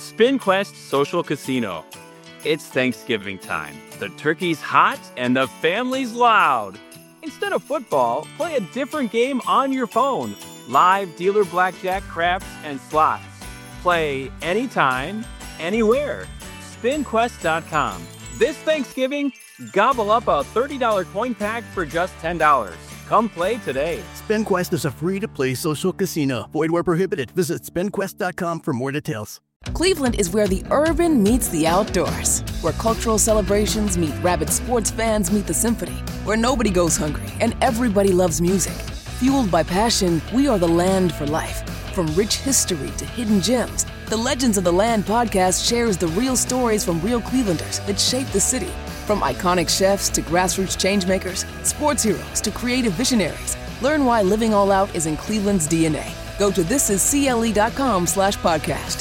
SpinQuest Social Casino. It's Thanksgiving time. The turkey's hot and the family's loud. Instead of football, play a different game on your phone. Live dealer blackjack, craps, and slots. Play anytime, anywhere. SpinQuest.com. This Thanksgiving, gobble up a $30 coin pack for just $10. Come play today. SpinQuest is a free-to-play social casino. Void where prohibited. Visit SpinQuest.com for more details. Cleveland is where the urban meets the outdoors, where cultural celebrations meet rabid sports fans meet the symphony, where nobody goes hungry and everybody loves music. Fueled by passion, we are the land for life. From rich history to hidden gems, the Legends of the Land podcast shares the real stories from real Clevelanders that shape the city. From iconic chefs to grassroots changemakers, sports heroes to creative visionaries, learn why living all out is in Cleveland's DNA. Go to thisiscle.com/podcast.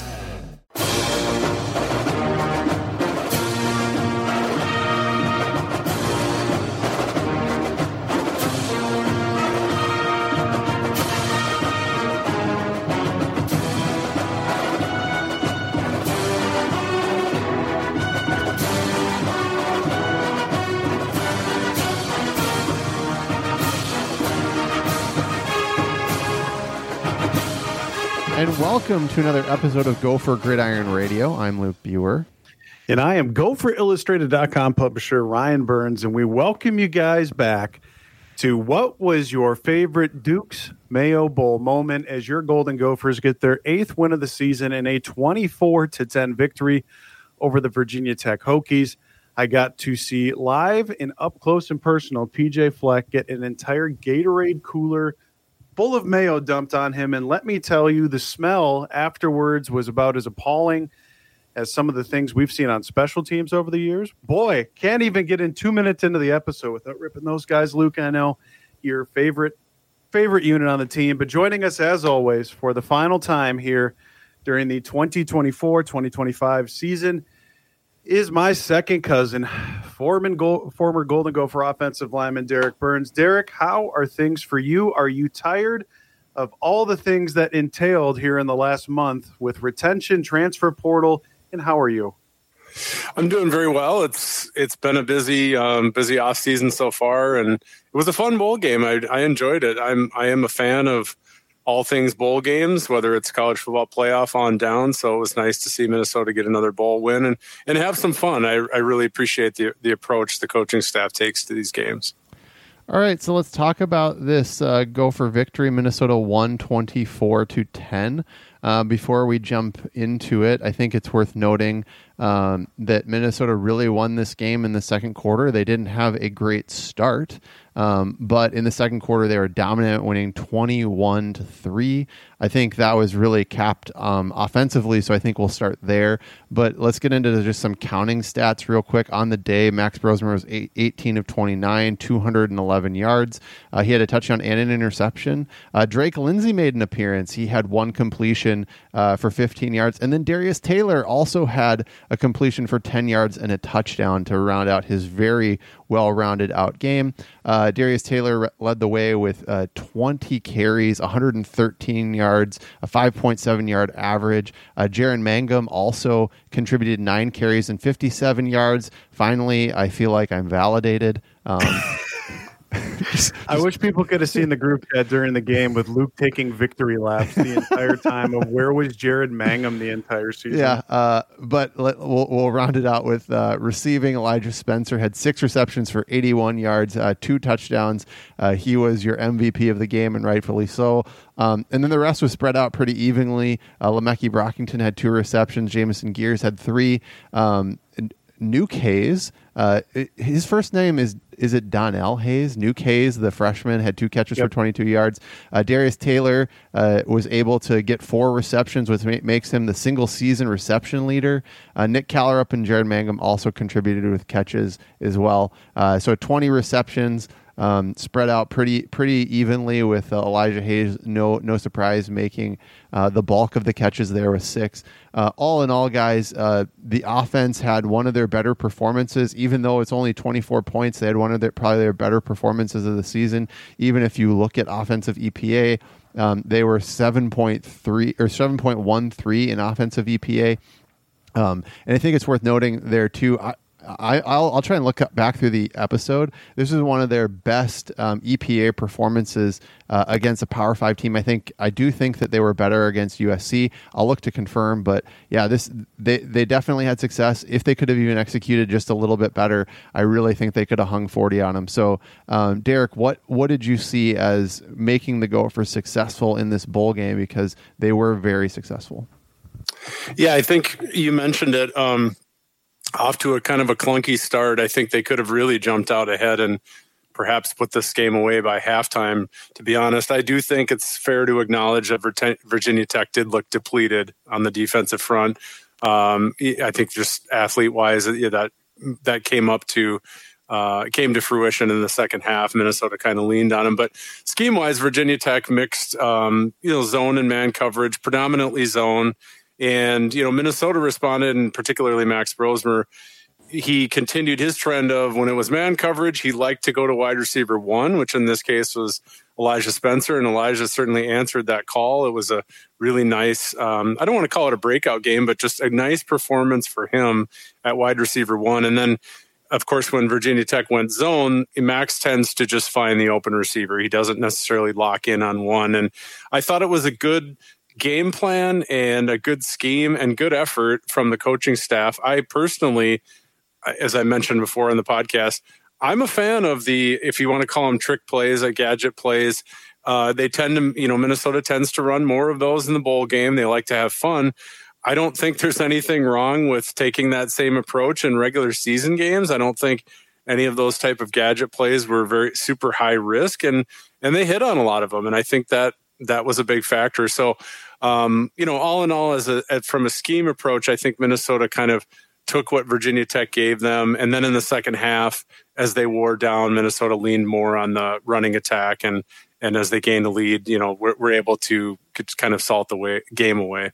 And welcome to another episode of Gopher Gridiron Radio. I'm Luke Buer. And I am GopherIllustrated.com publisher Ryan Burns, and we welcome you guys back to what was your favorite Duke's Mayo Bowl moment as your Golden Gophers get their 8th win of the season in a 24-10 victory over the Virginia Tech Hokies. I got to see live and up close and personal PJ Fleck get an entire Gatorade cooler full of mayo dumped on him, and let me tell you, the smell afterwards was about as appalling as some of the things we've seen on special teams over the years. Boy, can't even get in 2 minutes into the episode without ripping those guys. Luke, I know your favorite unit on the team, but joining us as always for the final time here during the 2024-2025 season is my second cousin, former Golden Gopher offensive lineman Derek Burns. Derek, how are things for you? Are you tired of all the things that entailed here in the last month with retention, transfer portal, and how are you? I'm doing very well. It's been a busy off season so far, and it was a fun bowl game. I enjoyed it. I am a fan of all things bowl games, whether it's college football playoff on down. So it was nice to see Minnesota get another bowl win and have some fun. I really appreciate the approach the coaching staff takes to these games. All right, so let's talk about this Gopher victory. Minnesota won 24-10. Before we jump into it, I think it's worth noting that Minnesota really won this game in the second quarter. They didn't have a great start, but in the second quarter, they were dominant, winning 21-3. I think that was really capped offensively, so I think we'll start there. But let's get into just some counting stats real quick. On the day, Max Brosmer was 18 of 29, 211 yards. He had a touchdown and an interception. Drake Lindsey made an appearance. He had one completion for 15 yards. And then Darius Taylor also had a completion for 10 yards and a touchdown to round out his very well-rounded out game. Darius Taylor led the way with 20 carries, 113 yards, a 5.7-yard average. Jaren Mangum also contributed 9 carries and 57 yards. Finally, I feel like I'm validated. I wish people could have seen the group chat during the game with Luke taking victory laps the entire time of where was Jared Mangum the entire season. Yeah, but we'll round it out with receiving. Elijah Spencer had 6 receptions for 81 yards, 2 touchdowns. He was your MVP of the game, and rightfully so. And then the rest was spread out pretty evenly. Lemeki Brockington had 2 receptions. Jamison Gears had 3. Nuke Hayes, his first name is it Donnell Hayes? Nuke Hayes, the freshman, had 2 catches for 22 yards. Darius Taylor was able to get 4 receptions, which makes him the single season reception leader. Nick Callerup and Jared Mangum also contributed with catches as well. So 20 receptions. Spread out pretty evenly with Elijah Hayes, no surprise, making the bulk of the catches there with 6. All in all, guys, the offense had one of their better performances, even though it's only 24 points. They had one of probably their better performances of the season. Even if you look at offensive EPA, they were 7.3 or 7.13 in offensive EPA. And I think it's worth noting there too. I'll try and look back through the episode. This is one of their best EPA performances against a Power 5 team. I do think that they were better against USC. I'll look to confirm, but yeah, they definitely had success. If they could have even executed just a little bit better, I really think they could have hung 40 on them. So, Derek, what did you see as making the Gophers successful in this bowl game? Because they were very successful. Yeah, I think you mentioned it. Off to a kind of a clunky start. I think they could have really jumped out ahead and perhaps put this game away by halftime. To be honest, I do think it's fair to acknowledge that Virginia Tech did look depleted on the defensive front. I think just athlete-wise, that came to fruition in the second half. Minnesota kind of leaned on them, but scheme-wise, Virginia Tech mixed zone and man coverage, predominantly zone. And, Minnesota responded, and particularly Max Brosmer, he continued his trend of when it was man coverage, he liked to go to wide receiver 1, which in this case was Elijah Spencer. And Elijah certainly answered that call. It was a really nice, I don't want to call it a breakout game, but just a nice performance for him at wide receiver 1. And then, of course, when Virginia Tech went zone, Max tends to just find the open receiver. He doesn't necessarily lock in on one. And I thought it was a good game plan and a good scheme and good effort from the coaching staff. I personally, as I mentioned before in the podcast, I'm a fan of if you want to call them trick plays, gadget plays. They tend to, Minnesota tends to run more of those in the bowl game. They like to have fun. I don't think there's anything wrong with taking that same approach in regular season games. I don't think any of those type of gadget plays were very super high risk, and they hit on a lot of them. And I think that was a big factor. So, all in all, from a scheme approach, I think Minnesota kind of took what Virginia Tech gave them. And then in the second half, as they wore down, Minnesota leaned more on the running attack. And as they gained the lead, we're able to kind of salt the game away.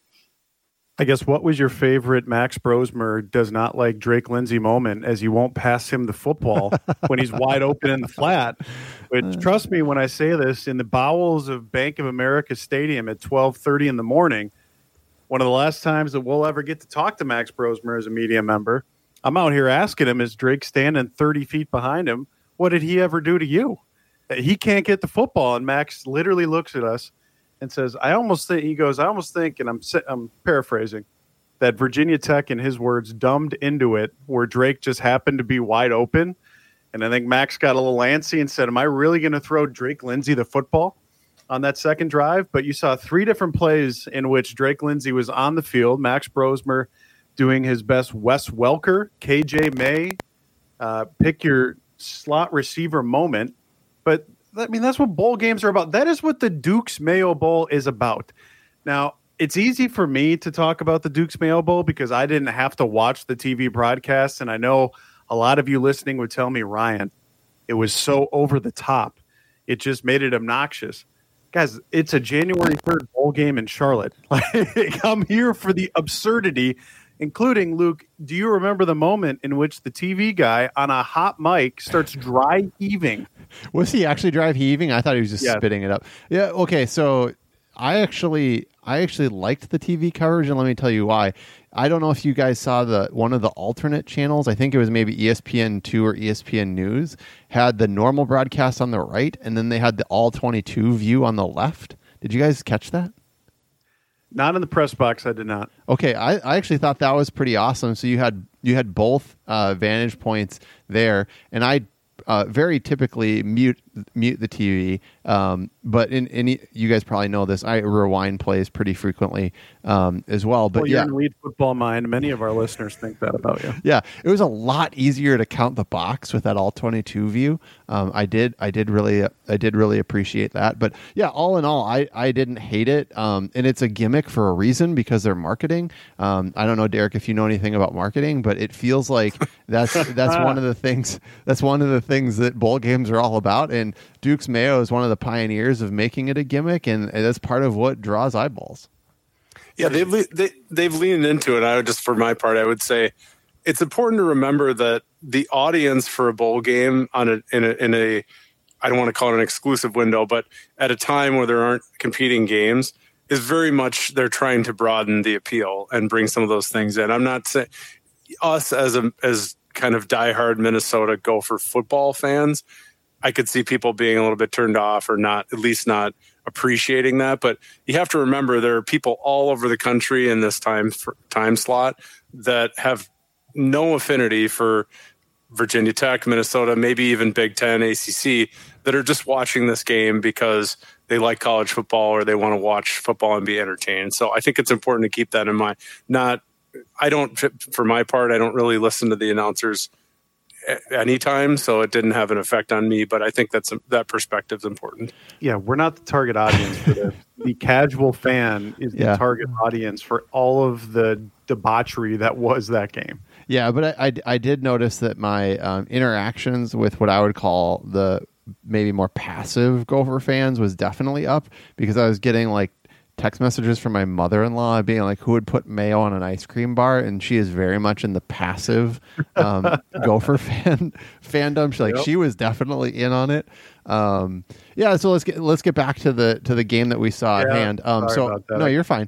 I guess, what was your favorite Max Brosmer does not like Drake Lindsay moment, as you won't pass him the football when he's wide open in the flat? Which, trust me when I say this, in the bowels of Bank of America Stadium at 12:30 in the morning, one of the last times that we'll ever get to talk to Max Brosmer as a media member, I'm out here asking him, is Drake standing 30 feet behind him? What did he ever do to you? He can't get the football. And Max literally looks at us and says, I almost think, and I'm paraphrasing, that Virginia Tech, in his words, dumbed into it where Drake just happened to be wide open. And I think Max got a little antsy and said, am I really going to throw Drake Lindsay the football on that second drive? But you saw 3 different plays in which Drake Lindsay was on the field. Max Brosmer doing his best Wes Welker, KJ May, pick your slot receiver moment. But that's what bowl games are about. That is what the Duke's Mayo Bowl is about. Now, it's easy for me to talk about the Duke's Mayo Bowl because I didn't have to watch the TV broadcast, and I know a lot of you listening would tell me, Ryan, it was so over the top. It just made it obnoxious. Guys, it's a January 3rd bowl game in Charlotte. I'm here for the absurdity, including, Luke, do you remember the moment in which the TV guy on a hot mic starts dry heaving? Was he actually dry heaving? I thought he was just spitting it up. Yeah, okay, so I actually liked the TV coverage, and let me tell you why. I don't know if you guys saw one of the alternate channels. I think it was maybe ESPN2 or ESPN News had the normal broadcast on the right, and then they had the all 22 view on the left. Did you guys catch that? Not in the press box. I did not. Okay, I actually thought that was pretty awesome. So you had both vantage points there, and I very typically mute the TV, but in you guys probably know this. I rewind plays pretty frequently as well. But you're in lead football mind. Many of our listeners think that about you. Yeah, it was a lot easier to count the box with that all 22 view. I did really appreciate that. But yeah, all in all, I didn't hate it. And it's a gimmick for a reason because they're marketing. I don't know, Derek, if you know anything about marketing, but it feels like that's one of the things. That's one of the things that bowl games are all about. And Duke's Mayo is one of the pioneers of making it a gimmick, and that's part of what draws eyeballs. Yeah, they've leaned into it. For my part, I would say it's important to remember that the audience for a bowl game in a I don't want to call it an exclusive window, but at a time where there aren't competing games, very much they're trying to broaden the appeal and bring some of those things in. I'm not saying us as kind of diehard Minnesota Gopher football fans, I could see people being a little bit turned off or not, at least not appreciating that. But you have to remember there are people all over the country in this time slot that have no affinity for Virginia Tech, Minnesota, maybe even Big Ten, ACC, that are just watching this game because they like college football or they want to watch football and be entertained. So I think it's important to keep that in mind. For my part, I don't really listen to the announcers anytime, so it didn't have an effect on me, but I think that perspective is important. Yeah, we're not the target audience for this. The casual fan is the target audience for all of the debauchery that was that game. Yeah, but I did notice that my interactions with what I would call the maybe more passive Gopher fans was definitely up, because I was getting like text messages from my mother-in-law being like, who would put mayo on an ice cream bar, and she is very much in the passive Gopher fandom. She was definitely in on it. So let's get back to the game that we saw at hand. No, you're fine.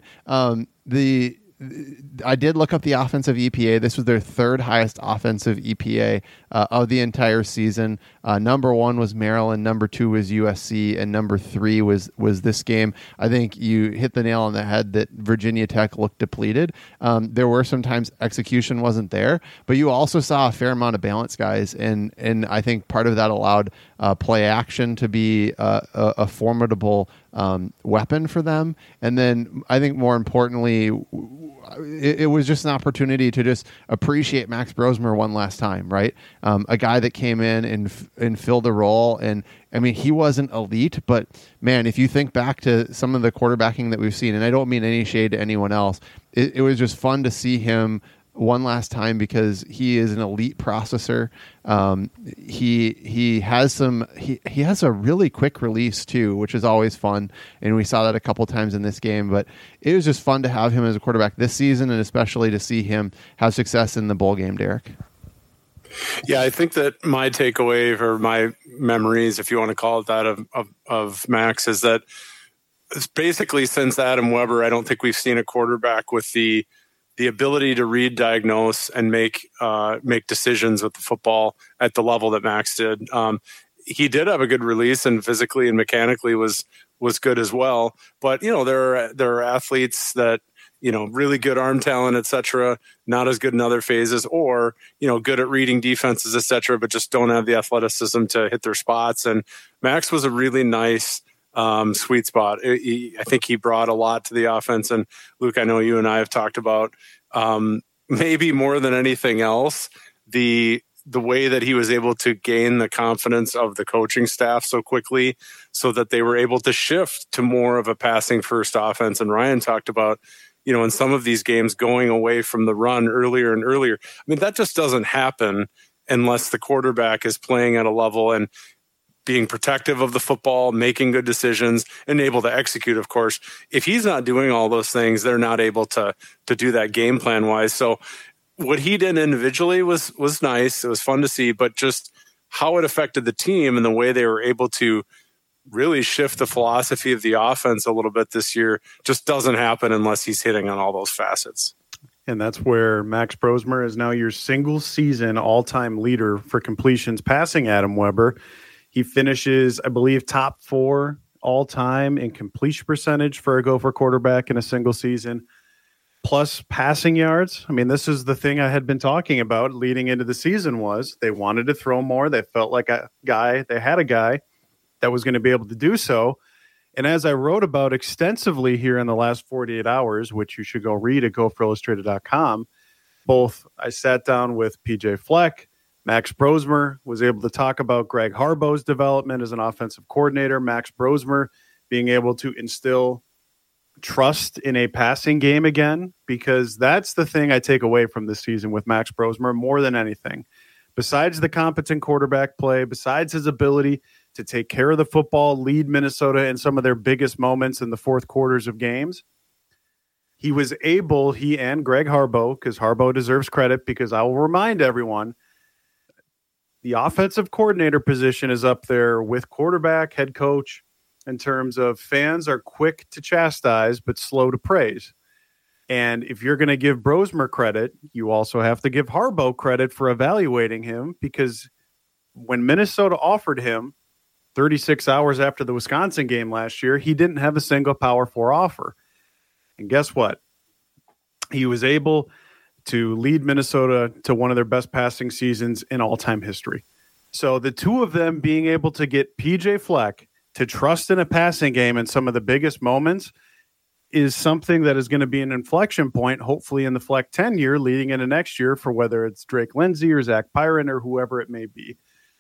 I did look up the offensive EPA. This was their third highest offensive EPA of the entire season. Number 1 was Maryland, number 2 was USC, and number 3 was this game. I think you hit the nail on the head that Virginia Tech looked depleted. There were sometimes execution wasn't there, but you also saw a fair amount of balance, guys, and I think part of that allowed play action to be a formidable weapon for them. And then I think more importantly, it was just an opportunity to just appreciate Max Brosmer one last time, right? A guy that came in and filled a role. And I mean, he wasn't elite, but man, if you think back to some of the quarterbacking that we've seen, and I don't mean any shade to anyone else, it was just fun to see him one last time because he is an elite processor. He has a really quick release too, which is always fun, and we saw that a couple times in this game. But it was just fun to have him as a quarterback this season, and especially to see him have success in the bowl game, Derek. Yeah, I think that my takeaway or my memories, if you want to call it that, of Max is that it's basically since Adam Weber, I don't think we've seen a quarterback with the ability to read, diagnose, and make decisions with the football at the level that Max did. He did have a good release, and physically and mechanically was good as well. But there are athletes that really good arm talent, etc., not as good in other phases, or good at reading defenses, etc., but just don't have the athleticism to hit their spots. And Max was a really nice sweet spot. I think he brought a lot to the offense. And Luke, I know you and I have talked about maybe more than anything else, the way that he was able to gain the confidence of the coaching staff so quickly so that they were able to shift to more of a passing first offense. And Ryan talked about, in some of these games going away from the run earlier and earlier. I mean, that just doesn't happen unless the quarterback is playing at a level and being protective of the football, making good decisions, and able to execute, of course. If he's not doing all those things, they're not able to do that game plan wise. So what he did individually was nice. It was fun to see, but just how it affected the team and the way they were able to really shift the philosophy of the offense a little bit this year just doesn't happen unless he's hitting on all those facets. And that's where Max Brosmer is now your single season all-time leader for completions, passing Adam Weber. He finishes, I believe, top 4 all-time in completion percentage for a Gopher quarterback in a single season, plus passing yards. I mean, this is the thing I had been talking about leading into the season was they wanted to throw more. They felt like they had a guy that was going to be able to do so. And as I wrote about extensively here in the last 48 hours, which you should go read at gopherillustrated.com, I sat down with PJ Fleck. Max Brosmer was able to talk about Greg Harbaugh's development as an offensive coordinator. Max Brosmer being able to instill trust in a passing game again, because that's the thing I take away from this season with Max Brosmer more than anything. Besides the competent quarterback play, besides his ability to take care of the football, lead Minnesota in some of their biggest moments in the fourth quarters of games, he and Greg Harbaugh, because Harbaugh deserves credit, because I will remind everyone, the offensive coordinator position is up there with quarterback, head coach, in terms of fans are quick to chastise but slow to praise. And if you're going to give Brosmer credit, you also have to give Harbaugh credit for evaluating him, because when Minnesota offered him 36 hours after the Wisconsin game last year, he didn't have a single Power 4 offer. And guess what? He was able to lead Minnesota to one of their best passing seasons in all-time history. So the two of them being able to get PJ Fleck to trust in a passing game in some of the biggest moments is something that is going to be an inflection point, hopefully in the Fleck tenure leading into next year, for whether it's Drake Lindsay or Zach Pyron or whoever it may be.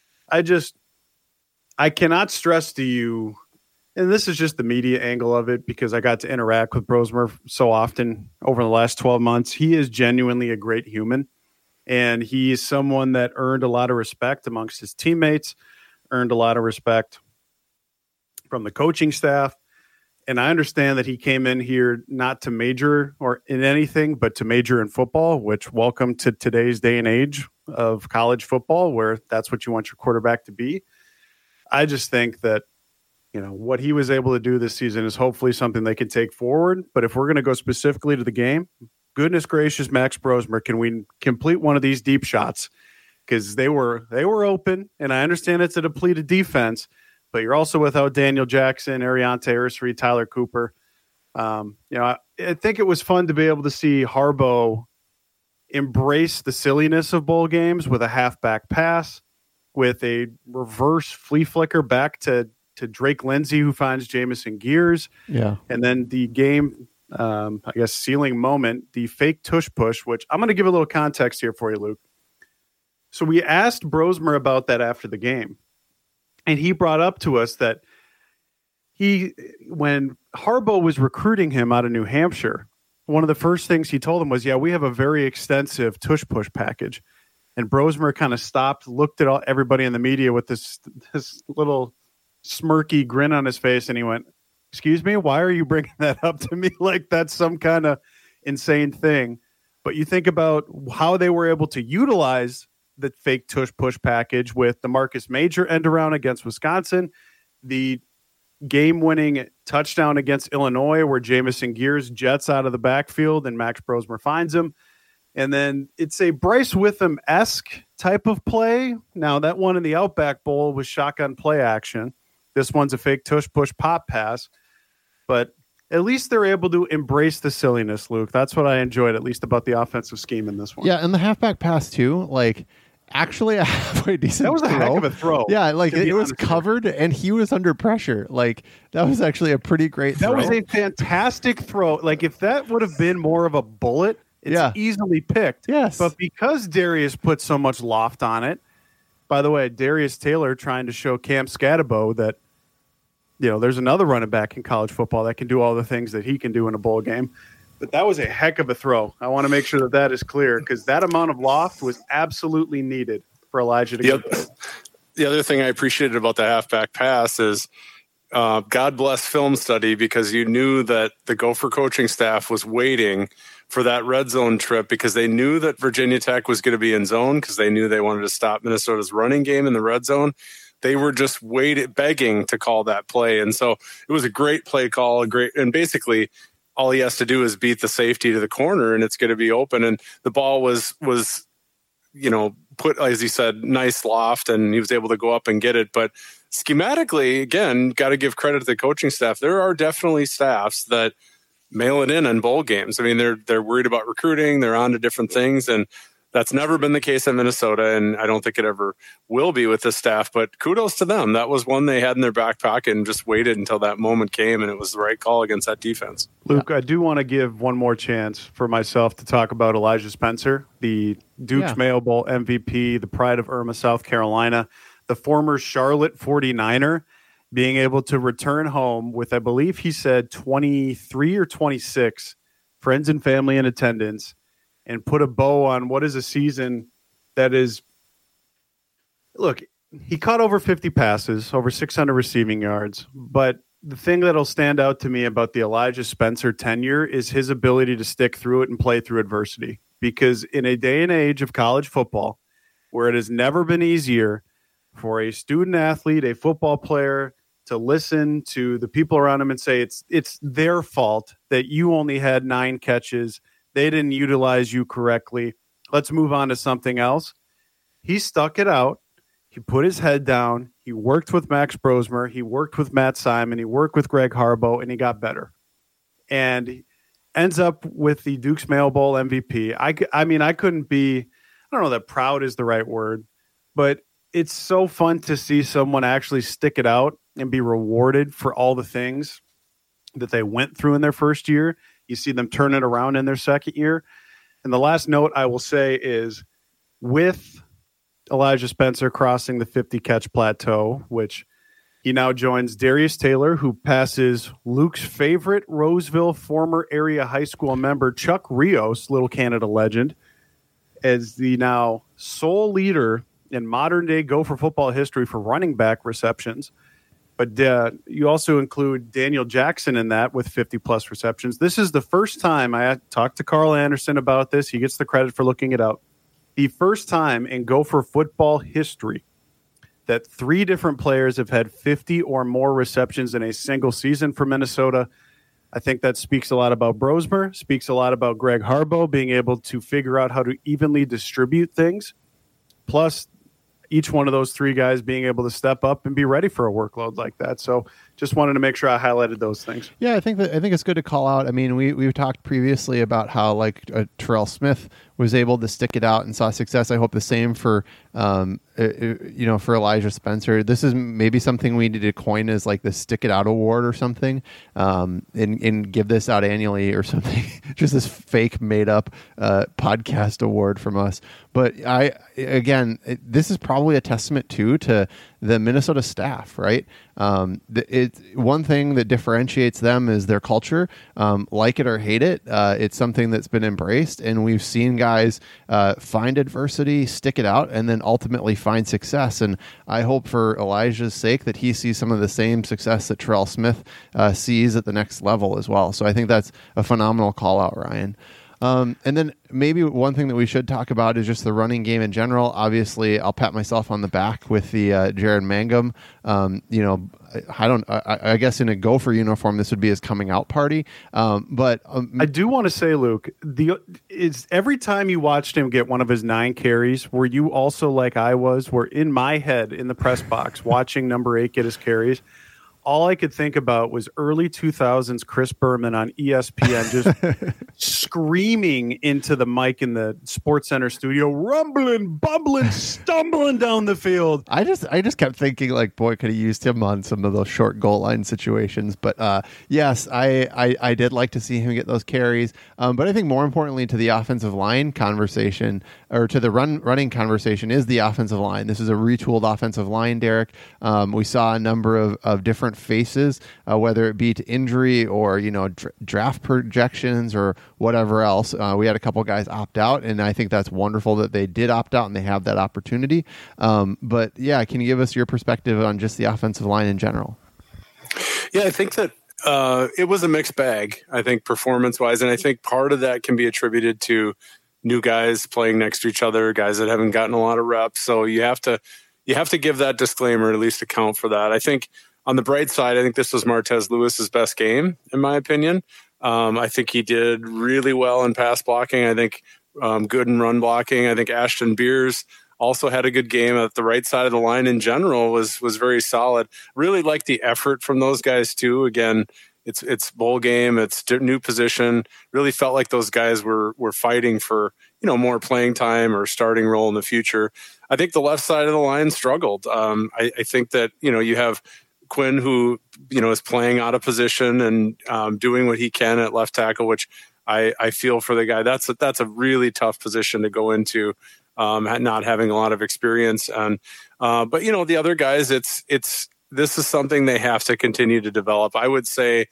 I cannot stress to you, and this is just the media angle of it because I got to interact with Brosmer so often over the last 12 months. He is genuinely a great human, and he is someone that earned a lot of respect amongst his teammates, earned a lot of respect from the coaching staff. And I understand that he came in here not to major or in anything, but to major in football, which, welcome to today's day and age of college football, where that's what you want your quarterback to be. I just think that, what he was able to do this season is hopefully something they can take forward. But if we're going to go specifically to the game, goodness gracious, Max Brosmer, can we complete one of these deep shots? Because they were open, and I understand it's a depleted defense, but you're also without Daniel Jackson, Ariante Ursery, Tyler Cooper. I think it was fun to be able to see Harbaugh embrace the silliness of bowl games with a halfback pass, with a reverse flea flicker back to Drake Lindsay, who finds Jamison Gears. Yeah. And then the game, sealing moment, the fake tush push, which I'm going to give a little context here for you, Luke. So we asked Brosmer about that after the game. And he brought up to us that when Harbaugh was recruiting him out of New Hampshire, one of the first things he told him was, we have a very extensive tush push package. And Brosmer kind of stopped, looked at everybody in the media with this little smirky grin on his face. And he went, "Excuse me, why are you bringing that up to me like that's some kind of insane thing?" But you think about how they were able to utilize the fake tush push package with the Marcus Major end around against Wisconsin, the game-winning touchdown against Illinois where Jamison Gears jets out of the backfield and Max Brosmer finds him. And then it's a Bryce Witham-esque type of play. Now, that one in the Outback Bowl was shotgun play action. This one's a fake tush push pop pass. But at least they're able to embrace the silliness, Luke. That's what I enjoyed, at least about the offensive scheme in this one. Yeah, and the halfback pass, too, actually a halfway decent That was a throw. heck of a throw. Yeah, it was covered and he was under pressure. That was actually a pretty great throw. That was a fantastic throw. If that would have been more of a bullet, it's easily picked. Yes. But because Darius put so much loft on it, by the way, Darius Taylor trying to show Cam Scatabo that, there's another running back in college football that can do all the things that he can do in a bowl game. But that was a heck of a throw. I want to make sure that is clear, because that amount of loft was absolutely needed for Elijah to get there. The other thing I appreciated about the halfback pass is God bless film study, because you knew that the Gopher coaching staff was waiting for that red zone trip, because they knew that Virginia Tech was going to be in zone, because they knew they wanted to stop Minnesota's running game in the red zone. They were just begging to call that play. And so it was a great play call, and basically all he has to do is beat the safety to the corner and it's going to be open. And the ball was put, as he said, nice loft, and he was able to go up and get it. But schematically, again, got to give credit to the coaching staff. There are definitely staffs that mail it in on bowl games. I mean, they're worried about recruiting. They're on to different things, and that's never been the case at Minnesota, and I don't think it ever will be with this staff. But kudos to them. That was one they had in their back pocket and just waited until that moment came, and it was the right call against that defense. Luke, I do want to give one more chance for myself to talk about Elijah Spencer, the Duke's Mayo Bowl MVP, the pride of Irma, South Carolina, the former Charlotte 49er, being able to return home with, I believe he said 23 or 26 friends and family in attendance, and put a bow on what is a season that is, look, he caught over 50 passes, over 600 receiving yards. But the thing that'll stand out to me about the Elijah Spencer tenure is his ability to stick through it and play through adversity. Because in a day and age of college football, where it has never been easier for a student athlete, a football player, to listen to the people around him and say it's their fault that you only had 9 catches. They didn't utilize you correctly. Let's move on to something else. He stuck it out. He put his head down. He worked with Max Brosmer. He worked with Matt Simon. He worked with Greg Harbaugh, and he got better. And he ends up with the Duke's Mayo Bowl MVP. I mean, I couldn't be, I don't know that proud is the right word, but it's so fun to see someone actually stick it out and be rewarded for all the things that they went through in their first year. You see them turn it around in their second year. And the last note I will say is, with Elijah Spencer crossing the 50-catch plateau, which he now joins Darius Taylor, who passes Luke's favorite Roseville former area high school member, Chuck Rios, Little Canada legend, as the now sole leader in modern-day Gopher football history for running back receptions. But you also include Daniel Jackson in that with 50-plus receptions. This is the first time I talked to Carl Anderson about this. He gets the credit for looking it up. The first time in Gopher football history that 3 different players have had 50 or more receptions in a single season for Minnesota. I think that speaks a lot about Brosmer, speaks a lot about Greg Harbaugh being able to figure out how to evenly distribute things. Plus, each one of those 3 guys being able to step up and be ready for a workload like that. So just wanted to make sure I highlighted those things. Yeah, I think it's good to call out. I mean, we've talked previously about how like Terrell Smith was able to stick it out and saw success. I hope the same for for Elijah Spencer. This is maybe something we need to coin as like the Stick It Out Award or something, and give this out annually or something. Just this fake made up podcast award from us. But this is probably a testament too to the Minnesota staff, right? It's one thing that differentiates them is their culture. Like it or hate it, it's something that's been embraced, and we've seen guys find adversity, stick it out, and then ultimately find success. And I hope for Elijah's sake that he sees some of the same success that Terrell Smith sees at the next level as well. So I think that's a phenomenal call out, Ryan. And then maybe one thing that we should talk about is just the running game in general. Obviously, I'll pat myself on the back with the Jared Mangum. I guess in a Gopher uniform, this would be his coming out party. But I do want to say, Luke, every time you watched him get one of his 9 carries, were you also like I was, were in my head in the press box watching number 8 get his carries? All I could think about was early 2000s Chris Berman on ESPN just screaming into the mic in the Sports Center studio, rumbling, bumbling, stumbling down the field. I just kept thinking, like, boy, could have used him on some of those short goal line situations. But yes, I did like to see him get those carries. But I think more importantly to the offensive line conversation, or to the running conversation, is the offensive line. This is a retooled offensive line, Derek. We saw a number of different faces, whether it be to injury or draft projections or whatever else. We had a couple guys opt out, and I think that's wonderful that they did opt out and they have that opportunity. But yeah, can you give us your perspective on just the offensive line in general? Yeah, I think that it was a mixed bag, I think, performance-wise, and I think part of that can be attributed to new guys playing next to each other, guys that haven't gotten a lot of reps. So you have to give that disclaimer, at least account for that. I think on the bright side, I think this was Martez Lewis's best game, in my opinion. I think he did really well in pass blocking. I think good in run blocking. I think Ashton Beers also had a good game at the right side of the line in general, was very solid. Really liked the effort from those guys too. Again, it's bowl game, it's new position. Really felt like those guys were fighting for more playing time or starting role in the future. I think the left side of the line struggled. I think that you have Quinn, who is playing out of position and doing what he can at left tackle, which I feel for the guy. That's a really tough position to go into, not having a lot of experience. And but the other guys, this is something they have to continue to develop. I would say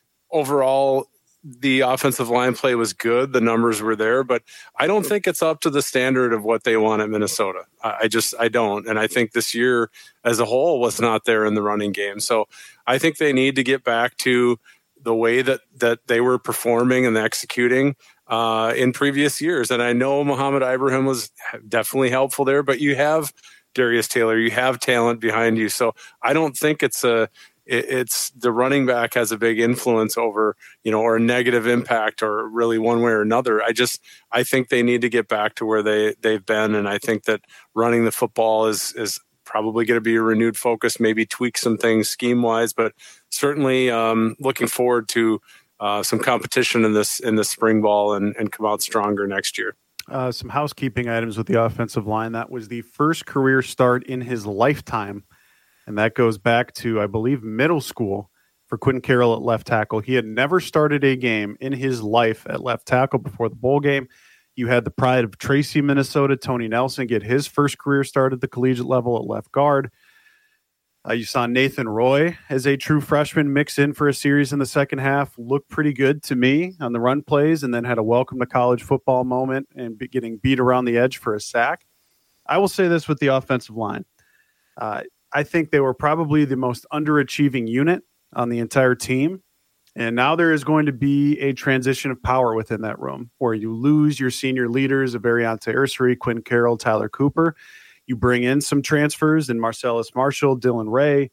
overall, the offensive line play was good. The numbers were there, but I don't think it's up to the standard of what they want at Minnesota. I don't. And I think this year as a whole was not there in the running game. So I think they need to get back to the way that they were performing and executing in previous years. And I know Mohamed Ibrahim was definitely helpful there, but you have Darius Taylor, you have talent behind you. So I don't think it's a it's the running back has a big influence over, or a negative impact, or really one way or another. I think they need to get back to where they've been. And I think that running the football is probably going to be a renewed focus, maybe tweak some things scheme wise, but certainly looking forward to some competition in this spring ball and come out stronger next year. Some housekeeping items with the offensive line. That was the first career start in his lifetime, and that goes back to, I believe, middle school for Quentin Carroll at left tackle. He had never started a game in his life at left tackle before the bowl game. You had the pride of Tracy, Minnesota, Tony Nelson, get his first career start at the collegiate level at left guard. You saw Nathan Roy as a true freshman mix in for a series in the second half. Looked pretty good to me on the run plays, and then had a welcome to college football moment and getting beat around the edge for a sack. I will say this with the offensive line. I think they were probably the most underachieving unit on the entire team. And now there is going to be a transition of power within that room where you lose your senior leaders of Ariante Ursery, Quinn Carroll, Tyler Cooper. You bring in some transfers in Marcellus Marshall, Dylan Ray,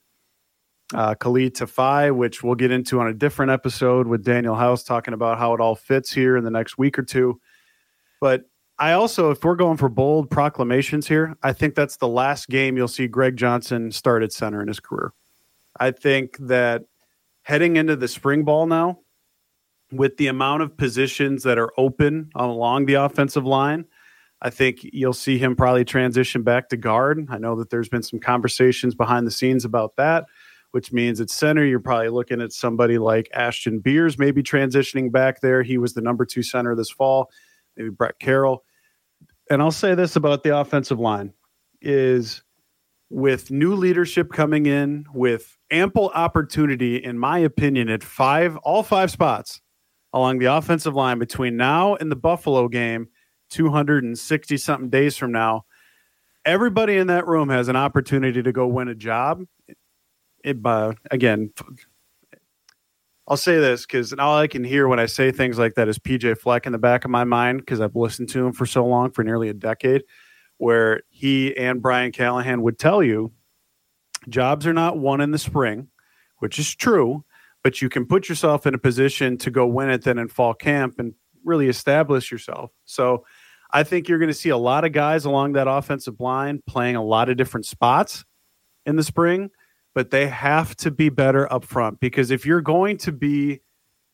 Khalid Tafai, which we'll get into on a different episode with Daniel House talking about how it all fits here in the next week or two. But I also, if we're going for bold proclamations here, I think that's the last game you'll see Greg Johnson start at center in his career. I think that heading into the spring ball now, with the amount of positions that are open along the offensive line, I think you'll see him probably transition back to guard. I know that there's been some conversations behind the scenes about that, which means at center, you're probably looking at somebody like Ashton Beers maybe transitioning back there. He was the number 2 center this fall, maybe Brett Carroll. And I'll say this about the offensive line is with new leadership coming in, with ample opportunity, in my opinion, at all five spots along the offensive line between now and the Buffalo game, 260-something days from now, everybody in that room has an opportunity to go win a job. Again, I'll say this because all I can hear when I say things like that is PJ Fleck in the back of my mind because I've listened to him for so long, for nearly a decade, where he and Brian Callahan would tell you jobs are not won in the spring, which is true, but you can put yourself in a position to go win it then in fall camp and really establish yourself. So I think you're going to see a lot of guys along that offensive line playing a lot of different spots in the spring, but they have to be better up front because if you're going to be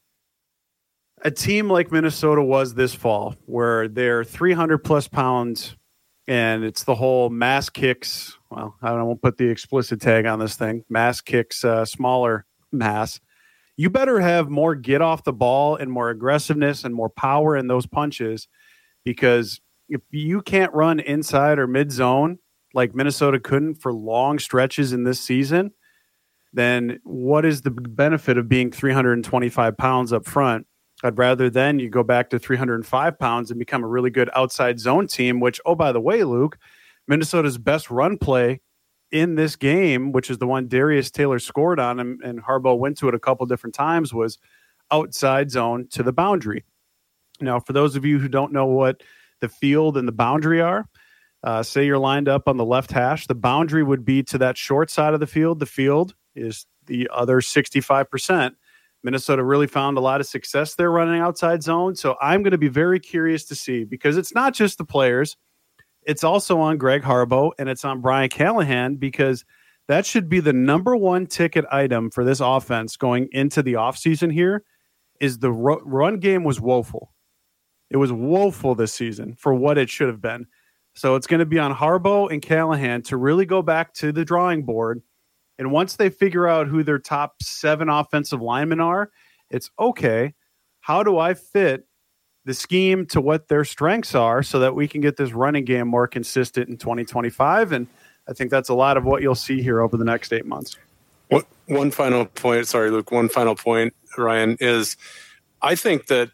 a team like Minnesota was this fall, where they're 300 plus pounds and it's the whole mass kicks. Well, I won't put the explicit tag on this thing. Mass kicks, smaller mass. You better have more get off the ball and more aggressiveness and more power in those punches, because if you can't run inside or mid zone like Minnesota couldn't for long stretches in this season, then what is the benefit of being 325 pounds up front? I'd rather then you go back to 305 pounds and become a really good outside zone team, which, oh, by the way, Luke, Minnesota's best run play in this game, which is the one Darius Taylor scored on and Harbaugh went to it a couple different times, was outside zone to the boundary. Now, for those of you who don't know what the field and the boundary are, say you're lined up on the left hash, the boundary would be to that short side of the field. The field is the other 65%. Minnesota really found a lot of success there running outside zone. So I'm going to be very curious to see, because it's not just the players. It's also on Greg Harbaugh and it's on Brian Callahan, because that should be the number one ticket item for this offense going into the offseason here is the run game was woeful. It was woeful this season for what it should have been. So it's going to be on Harbaugh and Callahan to really go back to the drawing board. And once they figure out who their top 7 offensive linemen are, it's okay, how do I fit the scheme to what their strengths are so that we can get this running game more consistent in 2025? And I think that's a lot of what you'll see here over the next 8 months. One final point, sorry, Luke, one final point, Ryan, is I think that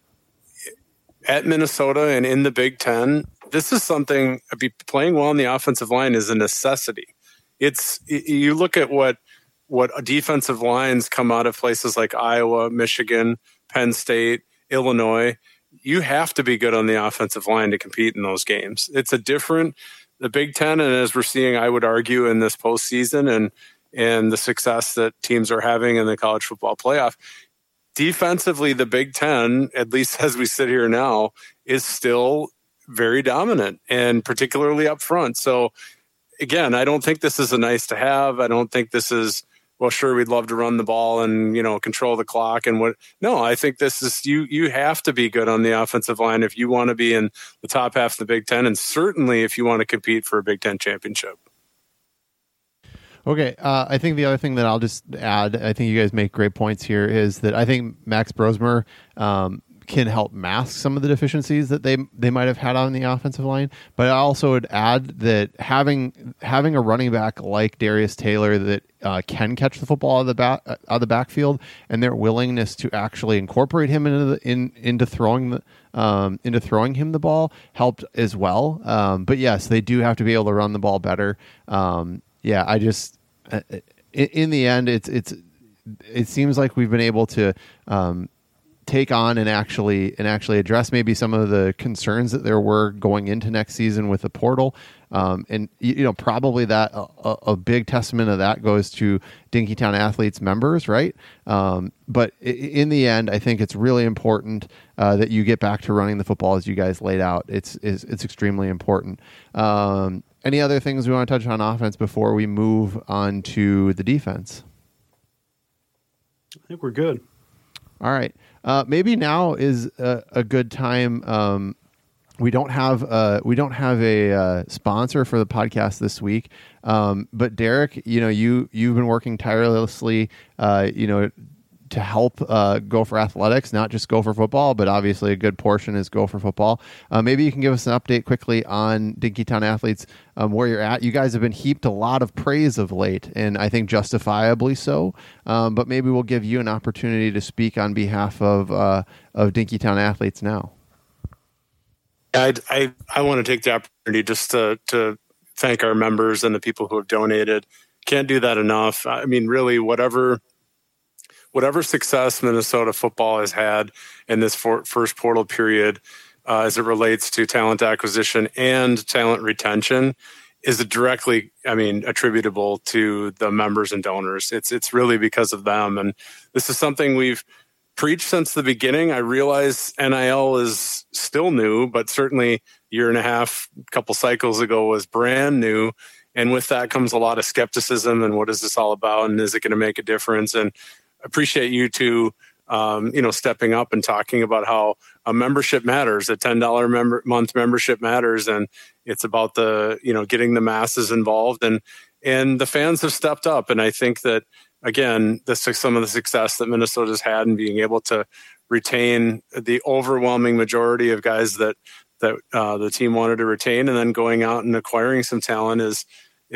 at Minnesota and in the Big Ten, this is something, playing well on the offensive line is a necessity. You look at what defensive lines come out of places like Iowa, Michigan, Penn State, Illinois. You have to be good on the offensive line to compete in those games. It's the Big Ten, and as we're seeing, I would argue in this postseason, and and the success that teams are having in the college football playoff. Defensively, the Big Ten, at least as we sit here now, is still very dominant, and particularly up front. So again, I don't think this is a nice to have. I don't think this is, well, sure, we'd love to run the ball and, control the clock and what. No, I think this is, you have to be good on the offensive line if you want to be in the top half of the Big Ten, and certainly if you want to compete for a Big Ten championship. Okay, I think the other thing that I'll just add, I think you guys make great points here, is that I think Max Brosmer can help mask some of the deficiencies that they might have had on the offensive line. But I also would add that having a running back like Darius Taylor that can catch the football out of the backfield, and their willingness to actually incorporate him into throwing him the ball helped as well. But yes, they do have to be able to run the ball better. I just in the end, it seems like we've been able to take on and actually address maybe some of the concerns that there were going into next season with the portal. And probably that a big testament of that goes to Dinkytown Athletes members, right? But in the end, I think it's really important that you get back to running the football as you guys laid out. It's extremely important. Any other things we want to touch on offense before we move on to the defense? I think we're good. All right. Maybe now is a good time. We don't have a sponsor for the podcast this week, but Derek, you've been working tirelessly, to help Gopher Athletics, not just Gopher football, but obviously a good portion is Gopher football. Maybe you can give us an update quickly on Dinkytown Athletes, where you're at. You guys have been heaped a lot of praise of late, and I think justifiably so. But maybe we'll give you an opportunity to speak on behalf of Dinkytown Athletes now. I want to take the opportunity just to thank our members and the people who have donated. Can't do that enough. I mean, really, whatever success Minnesota football has had in this first portal period as it relates to talent acquisition and talent retention is directly, attributable to the members and donors. It's really because of them. And this is something we've preached since the beginning. I realize NIL is still new, but certainly a year and a half, couple cycles ago was brand new. And with that comes a lot of skepticism. And what is this all about? And is it going to make a difference? And appreciate you two, stepping up and talking about how a membership matters. A $10 month membership matters, and it's about the getting the masses involved, and the fans have stepped up. And I think that again, some of the success that Minnesota's had in being able to retain the overwhelming majority of guys that the team wanted to retain, and then going out and acquiring some talent is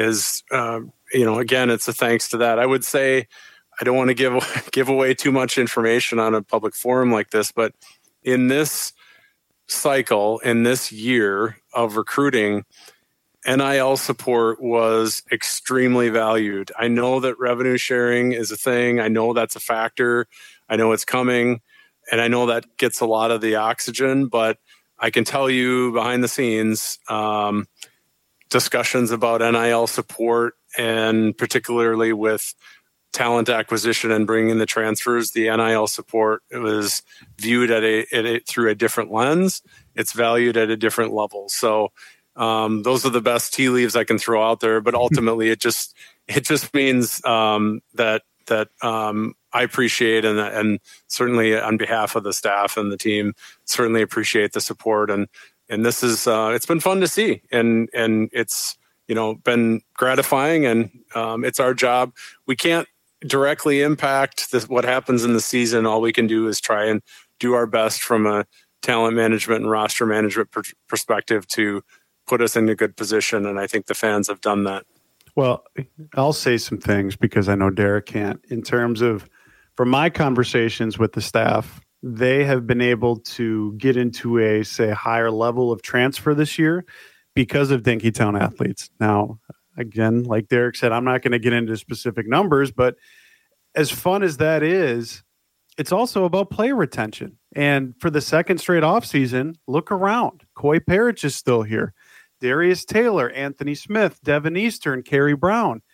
again, it's a thanks to that. I would say, I don't want to give away too much information on a public forum like this, but in this cycle, in this year of recruiting, NIL support was extremely valued. I know that revenue sharing is a thing. I know that's a factor. I know it's coming, and I know that gets a lot of the oxygen, but I can tell you behind the scenes, discussions about NIL support, and particularly with talent acquisition and bringing in the transfers, the NIL support, it was viewed through a different lens. It's valued at a different level. So those are the best tea leaves I can throw out there. But ultimately, it just means that I appreciate and certainly on behalf of the staff and the team, certainly appreciate the support. And this is it's been fun to see, and it's been gratifying, and it's our job. We can't directly impact what happens in the season. All we can do is try and do our best from a talent management and roster management perspective to put us in a good position. And I think the fans have done that. Well, I'll say some things because I know Derek can't. In terms of, from my conversations with the staff, they have been able to get into a higher level of transfer this year because of Dinkytown Athletes. Now, again, like Derek said, I'm not going to get into specific numbers, but as fun as that is, it's also about player retention. And for the second straight offseason, look around. Coy Parrish is still here. Darius Taylor, Anthony Smith, Devin Eastern, Kerry Brown.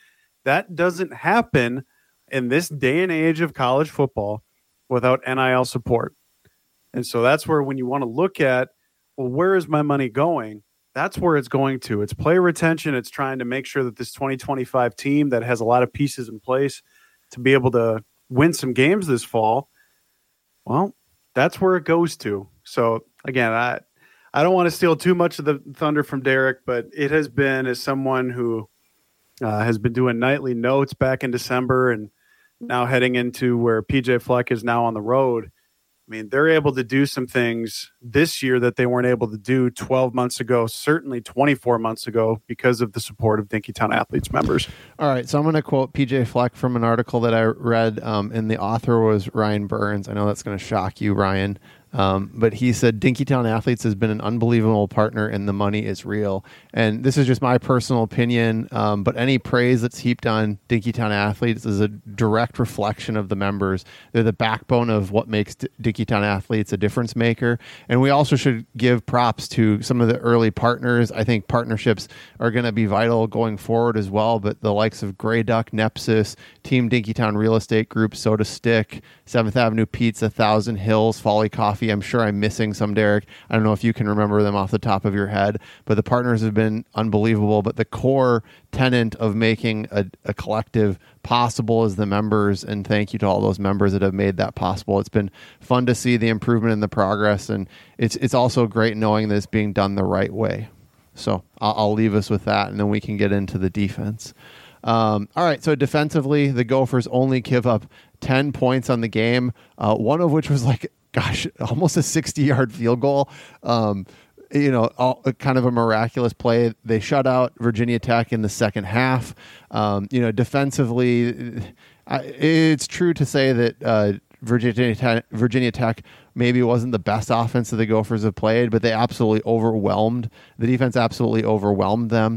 That doesn't happen in this day and age of college football without NIL support. And so that's where, when you want to look at, well, where is my money going? That's where it's going to. It's player retention. It's trying to make sure that this 2025 team that has a lot of pieces in place to be able to win some games this fall, well, that's where it goes to. So, again, I don't want to steal too much of the thunder from Derek, but it has been, as someone who has been doing nightly notes back in December and now heading into where PJ Fleck is now on the road, I mean, they're able to do some things this year that they weren't able to do 12 months ago, certainly 24 months ago, because of the support of Dinkytown Athletes members. All right, so I'm going to quote PJ Fleck from an article that I read, and the author was Ryan Burns. I know that's going to shock you, Ryan. But he said, Dinkytown Athletes has been an unbelievable partner and the money is real. And this is just my personal opinion, but any praise that's heaped on Dinkytown Athletes is a direct reflection of the members. They're the backbone of what makes Dinkytown Athletes a difference maker. And we also should give props to some of the early partners. I think partnerships are going to be vital going forward as well, but the likes of Grey Duck, Nepsis, Team Dinkytown Real Estate Group, Soda Stick, 7th Avenue Pizza, Thousand Hills, Folly Coffee. I'm sure I'm missing some, Derek. I don't know if you can remember them off the top of your head, but the partners have been unbelievable. But the core tenet of making a collective possible is the members, and thank you to all those members that have made that possible. It's been fun to see the improvement and the progress, and it's also great knowing that it's being done the right way. So I'll leave us with that, and then we can get into the defense. All right, so defensively, the Gophers only give up 10 points on the game, one of which was almost a 60-yard field goal. Kind of a miraculous play. They shut out Virginia Tech in the second half. Defensively, it's true to say that Virginia Tech maybe wasn't the best offense that the Gophers have played, but they absolutely overwhelmed. The defense absolutely overwhelmed them.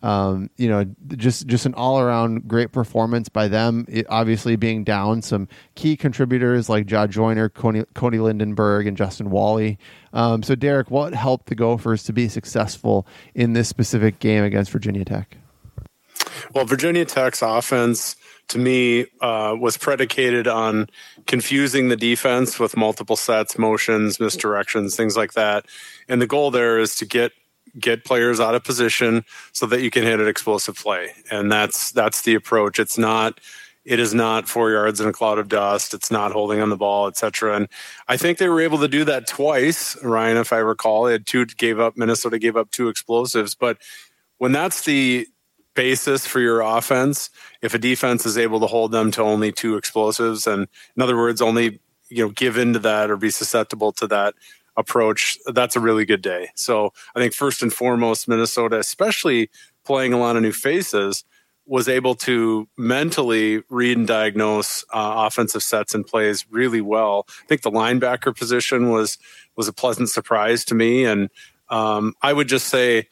Just an all-around great performance by them. Obviously being down some key contributors like Jod Joyner, Cody Lindenberg, and Justin Wally. So Derek, what helped the Gophers to be successful in this specific game against Virginia Tech? Well, Virginia Tech's offense, to me, was predicated on confusing the defense with multiple sets, motions, misdirections, things like that. And the goal there is to get players out of position so that you can hit an explosive play. And that's the approach. It is not 4 yards in a cloud of dust. It's not holding on the ball, etc. And I think they were able to do that twice, Ryan, if I recall. Minnesota gave up 2 explosives. But when that's the basis for your offense, if a defense is able to hold them to only 2 explosives, and in other words, only give into that or be susceptible to that approach, that's a really good day. So I think first and foremost, Minnesota, especially playing a lot of new faces, was able to mentally read and diagnose offensive sets and plays really well. I think the linebacker position was a pleasant surprise to me. And I would just say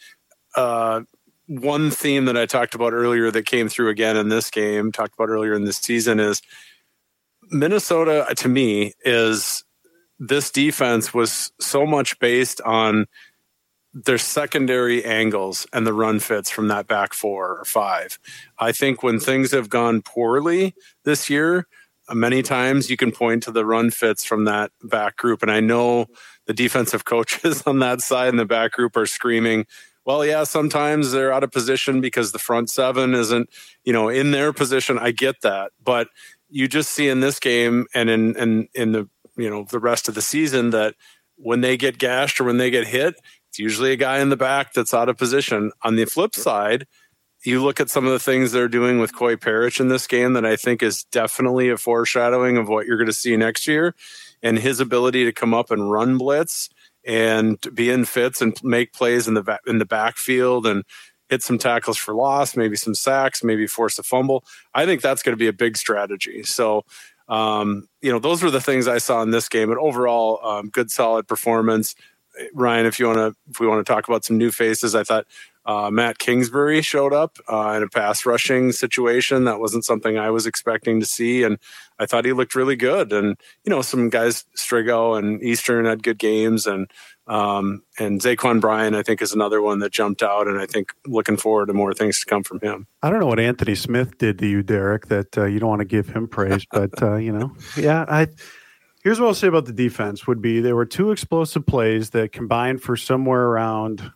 one theme that I talked about earlier that came through again in this game, talked about earlier in this season, is Minnesota, to me, is this defense was so much based on their secondary angles and the run fits from that back 4 or 5. I think when things have gone poorly this year, many times you can point to the run fits from that back group. And I know the defensive coaches on that side and the back group are screaming, well, yeah, sometimes they're out of position because the front 7 isn't, in their position. I get that. But you just see in this game and in the rest of the season that when they get gashed or when they get hit, it's usually a guy in the back that's out of position. On the flip side, you look at some of the things they're doing with Coy Parrish in this game that I think is definitely a foreshadowing of what you're going to see next year, and his ability to come up and run blitz and be in fits and make plays in the backfield and hit some tackles for loss, maybe some sacks, maybe force a fumble. I think that's going to be a big strategy. So, those were the things I saw in this game. But overall, good, solid performance. Ryan, if we want to talk about some new faces, I thought Matt Kingsbury showed up in a pass rushing situation. That wasn't something I was expecting to see, and I thought he looked really good. And some guys, Strigo and Eastern, had good games, and And Zaquan Bryan, I think, is another one that jumped out, and I think looking forward to more things to come from him. I don't know what Anthony Smith did to you, Derek, that you don't want to give him praise, but here's what I'll say about the defense would be there were 2 explosive plays that combined for somewhere around,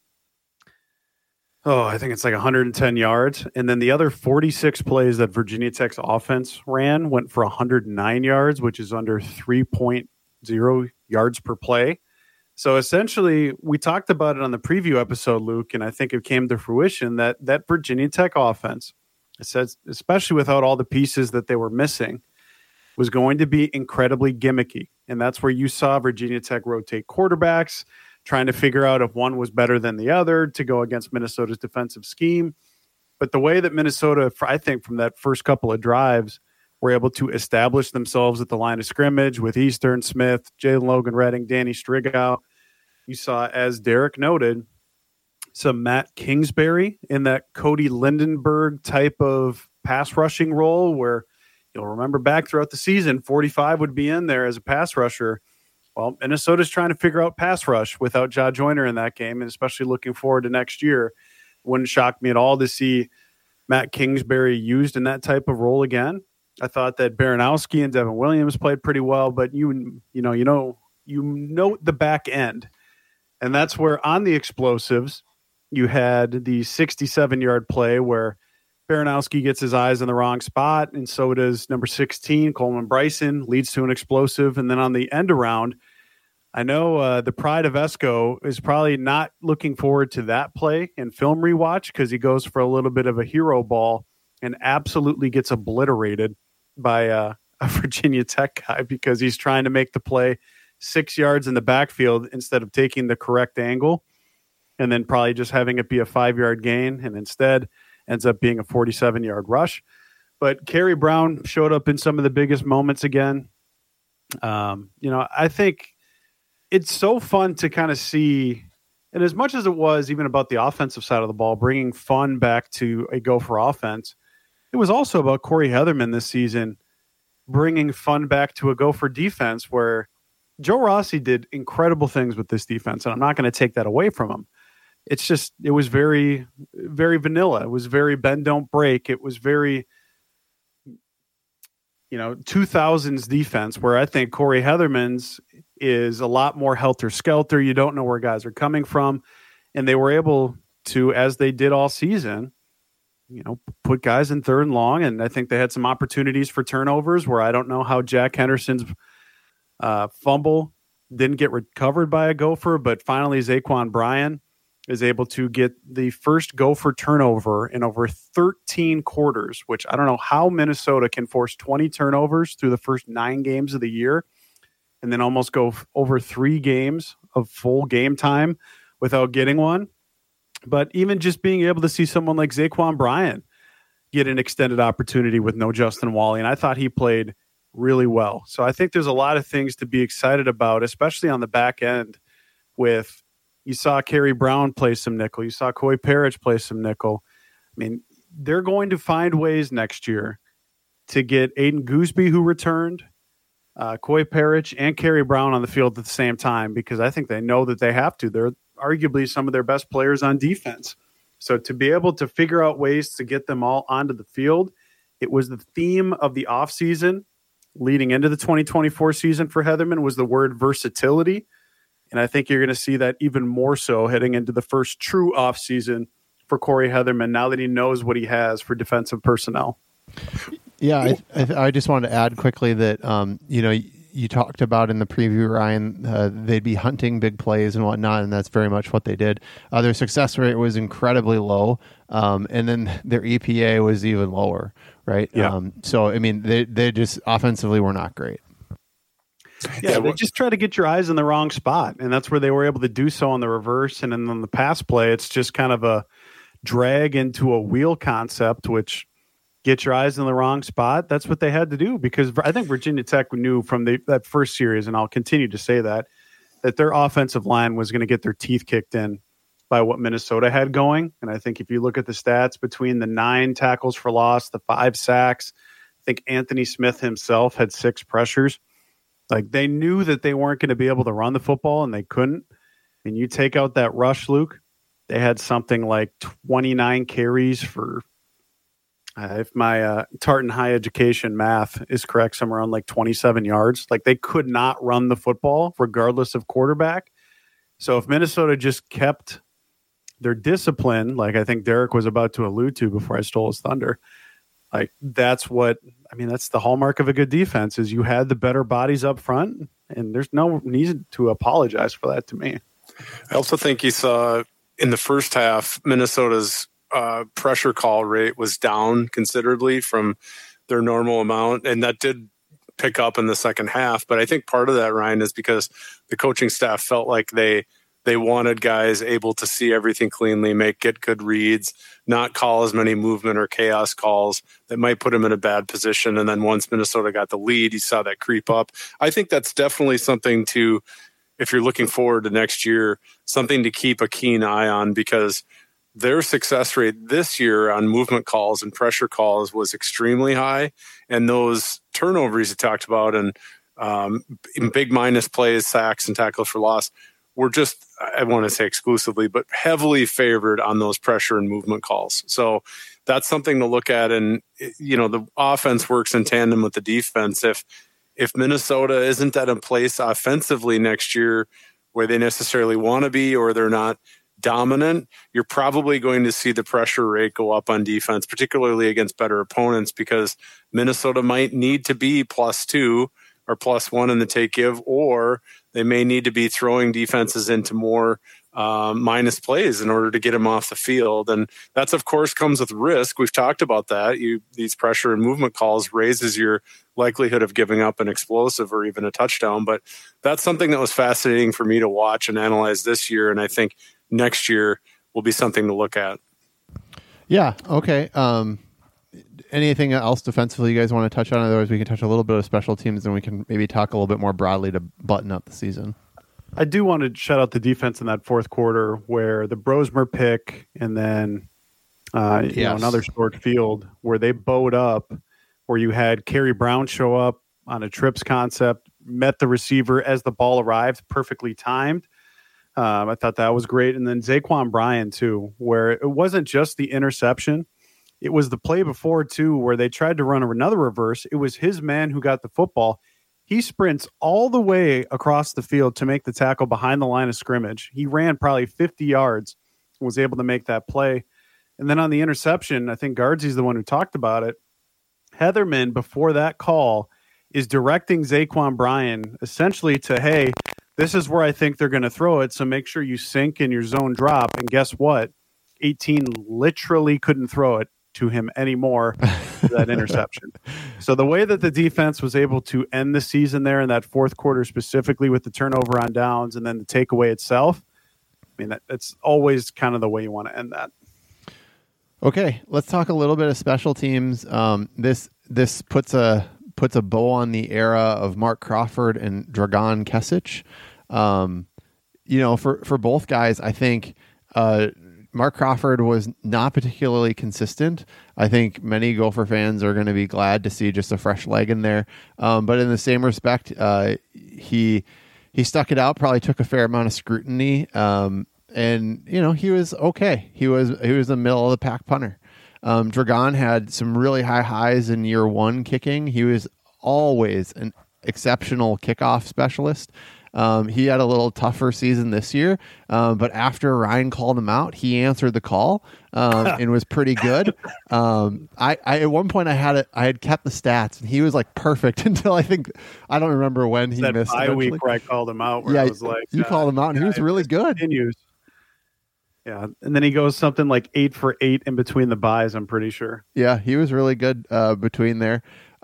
I think it's like 110 yards. And then the other 46 plays that Virginia Tech's offense ran went for 109 yards, which is under 3.0 yards per play. So essentially, we talked about it on the preview episode, Luke, and I think it came to fruition that Virginia Tech offense, it says, especially without all the pieces that they were missing, was going to be incredibly gimmicky. And that's where you saw Virginia Tech rotate quarterbacks, trying to figure out if one was better than the other to go against Minnesota's defensive scheme. But the way that Minnesota, I think from that first couple of drives, were able to establish themselves at the line of scrimmage with Eastern Smith, Jalen Logan-Redding, Danny Strigow. You saw, as Derek noted, some Matt Kingsbury in that Cody Lindenberg type of pass rushing role where you'll remember back throughout the season, 45 would be in there as a pass rusher. Well, Minnesota's trying to figure out pass rush without Ja Joyner in that game, and especially looking forward to next year. It wouldn't shock me at all to see Matt Kingsbury used in that type of role again. I thought that Baranowski and Devin Williams played pretty well, but you know the back end. And that's where on the explosives, you had the 67-yard play where Baranowski gets his eyes in the wrong spot, and so does number 16, Coleman Bryson, leads to an explosive. And then on the end around, I know the pride of Esco is probably not looking forward to that play in film rewatch because he goes for a little bit of a hero ball and absolutely gets obliterated by a Virginia Tech guy because he's trying to make the play 6 yards in the backfield instead of taking the correct angle and then probably just having it be a 5-yard gain, and instead ends up being a 47-yard rush. But Kerry Brown showed up in some of the biggest moments again. I think it's so fun to kind of see, and as much as it was even about the offensive side of the ball, bringing fun back to a Gopher offense, it was also about Corey Heatherman this season bringing fun back to a Gopher defense where Joe Rossi did incredible things with this defense, and I'm not going to take that away from him. It's just, it was very, very vanilla. It was very bend, don't break. It was very, 2000s defense where I think Corey Heatherman's is a lot more helter-skelter. You don't know where guys are coming from. And they were able to, as they did all season, put guys in third and long. And I think they had some opportunities for turnovers where I don't know how Jack Henderson's fumble didn't get recovered by a Gopher, but finally Zaquan Bryan is able to get the first Gopher turnover in over 13 quarters, which I don't know how Minnesota can force 20 turnovers through the first 9 games of the year and then almost go over 3 games of full game time without getting one. But even just being able to see someone like Zaquan Bryan get an extended opportunity with no Justin Wally, and I thought he played really well. So I think there's a lot of things to be excited about, especially on the back end with, you saw Kerry Brown play some nickel. You saw Coy Parrish play some nickel. I mean, they're going to find ways next year to get Aiden Gooseby, who returned, Coy Parrish, and Kerry Brown on the field at the same time because I think they know that they have to. They're arguably some of their best players on defense. So to be able to figure out ways to get them all onto the field, it was the theme of the offseason leading into the 2024 season for Heatherman was the word versatility. And I think you're going to see that even more so heading into the first true offseason for Corey Heatherman now that he knows what he has for defensive personnel. Yeah, I just wanted to add quickly that, you talked about in the preview, Ryan, they'd be hunting big plays and whatnot, and that's very much what they did. Their success rate was incredibly low, and then their EPA was even lower, right? Yeah. So, I mean, they just offensively were not great. Yeah, they just try to get your eyes in the wrong spot, and that's where they were able to do so on the reverse. And then on the pass play, it's just kind of a drag into a wheel concept, which get your eyes in the wrong spot. That's what they had to do because I think Virginia Tech knew from that first series, and I'll continue to say that their offensive line was going to get their teeth kicked in by what Minnesota had going. And I think if you look at the stats between the 9 tackles for loss, the 5 sacks, I think Anthony Smith himself had 6 pressures. Like they knew that they weren't going to be able to run the football and they couldn't. and you take out that rush, Luke, they had something like 29 carries for, if my Tartan High Education math is correct, somewhere around like 27 yards. Like they could not run the football regardless of quarterback. So if Minnesota just kept their discipline, like I think Derek was about to allude to before I stole his thunder, like that's the hallmark of a good defense is you had the better bodies up front, and there's no need to apologize for that to me. I also think you saw in the first half, Minnesota's pressure call rate was down considerably from their normal amount, and that did pick up in the second half. But I think part of that, Ryan, is because the coaching staff felt like they wanted guys able to see everything cleanly, get good reads, not call as many movement or chaos calls that might put them in a bad position. And then once Minnesota got the lead, you saw that creep up. I think that's definitely something to, if you're looking forward to next year, something to keep a keen eye on, because their success rate this year on movement calls and pressure calls was extremely high. And those turnovers you talked about and big minus plays, sacks, and tackles for loss were just, I want to say exclusively, but heavily favored on those pressure and movement calls. So that's something to look at. And, the offense works in tandem with the defense. If Minnesota isn't at a place offensively next year where they necessarily want to be, or they're not dominant, you're probably going to see the pressure rate go up on defense, particularly against better opponents, because Minnesota might need to be +2 or +1 in the take give, or they may need to be throwing defenses into more minus plays in order to get them off the field. And that's, of course, comes with risk. We've talked about that. These pressure and movement calls raises your likelihood of giving up an explosive or even a touchdown. But that's something that was fascinating for me to watch and analyze this year. And I think next year will be something to look at. Yeah. Okay. Anything else defensively you guys want to touch on? Otherwise, we can touch a little bit of special teams, and we can maybe talk a little bit more broadly to button up the season. I do want to shout out the defense in that fourth quarter where the Brosmer pick and then another short field where they bowed up, where you had Kerry Brown show up on a trips concept, met the receiver as the ball arrived, perfectly timed. I thought that was great. And then Zaquan Bryan, too, where it wasn't just the interception. It was the play before, too, where they tried to run another reverse. It was his man who got the football. He sprints all the way across the field to make the tackle behind the line of scrimmage. He ran probably 50 yards and was able to make that play. And then on the interception, I think Guardsy's the one who talked about it. Heatherman, before that call, is directing Zaquan Bryan essentially to, hey, this is where I think they're going to throw it, so make sure you sink in your zone drop. And guess what? 18 literally couldn't throw it to him anymore for that interception. So the way that the defense was able to end the season there in that fourth quarter, specifically with the turnover on downs and then the takeaway itself, I mean, that's always kind of the way you want to end that. Okay, let's talk a little bit of special teams. This puts a bow on the era of Mark Crawford and Dragan Kesic. For both guys, I think Mark Crawford was not particularly consistent. I think many Gopher fans are going to be glad to see just a fresh leg in there. But in the same respect, he stuck it out, probably took a fair amount of scrutiny. And he was okay. He was a middle of the pack punter. Dragan had some really high highs in year one kicking. He was always an exceptional kickoff specialist. He had a little tougher season this year, but after Ryan called him out, he answered the call and was pretty good. I at one point I had kept the stats, and he was like perfect until I don't remember when he missed. That bye week where I called him out, where I was like, you called him out, and he was really good. Continues. Yeah, and then he goes something like 8 for 8 in between the buys, I'm pretty sure. Yeah, he was really good between there.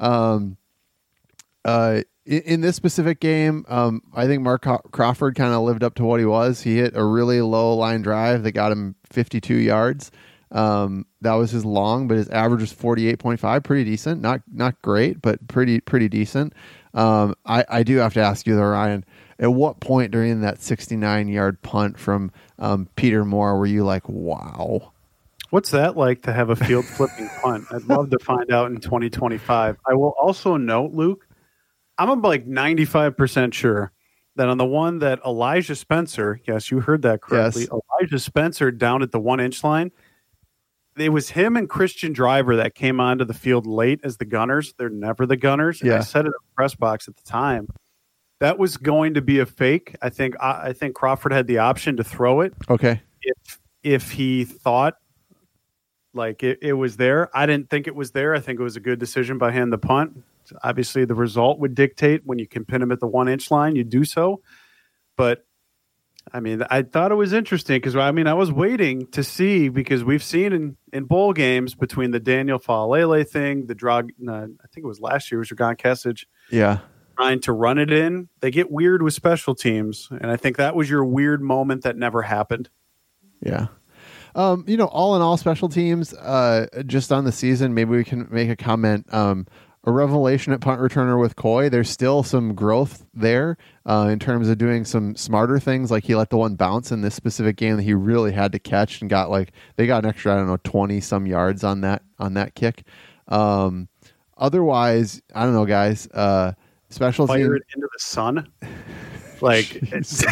In this specific game, I think Mark Crawford kind of lived up to what he was. He hit a really low line drive that got him 52 yards. That was his long, but his average was 48.5, pretty decent. Not great, but pretty decent. I do have to ask you though, Ryan, at what point during that 69-yard punt from Peter Moore were you like, wow? What's that like to have a field flipping punt? I'd love to find out in 2025. I will also note, Luke, I'm like 95% sure that on the one that Elijah Spencer, yes, you heard that correctly, Yes. Elijah Spencer down at the 1-inch line, it was him and Christian Driver that came onto the field late as the gunners. They're never the gunners. And Yeah. I said it in the press box at the time. That was going to be a fake. I think Crawford had the option to throw it Okay. if he thought like it was there. I didn't think it was there. I think it was a good decision by him to punt. Obviously, the result would dictate when you can pin him at the 1-inch line, you do so. But I mean, I thought it was interesting because I was waiting to see, because we've seen in bowl games between the Daniel Faalele thing, I think it was last year, was Dragan Kesich Yeah. trying to run it in. They get weird with special teams, and I think that was your weird moment that never happened. Yeah. All in all, special teams, just on the season, maybe we can make a comment. A revelation at punt returner with Coy. There's still some growth there in terms of doing some smarter things. Like he let the one bounce in this specific game that he really had to catch and they got an extra, 20 some yards on that kick. Otherwise, I don't know, guys, special Fire team it into the sun. Like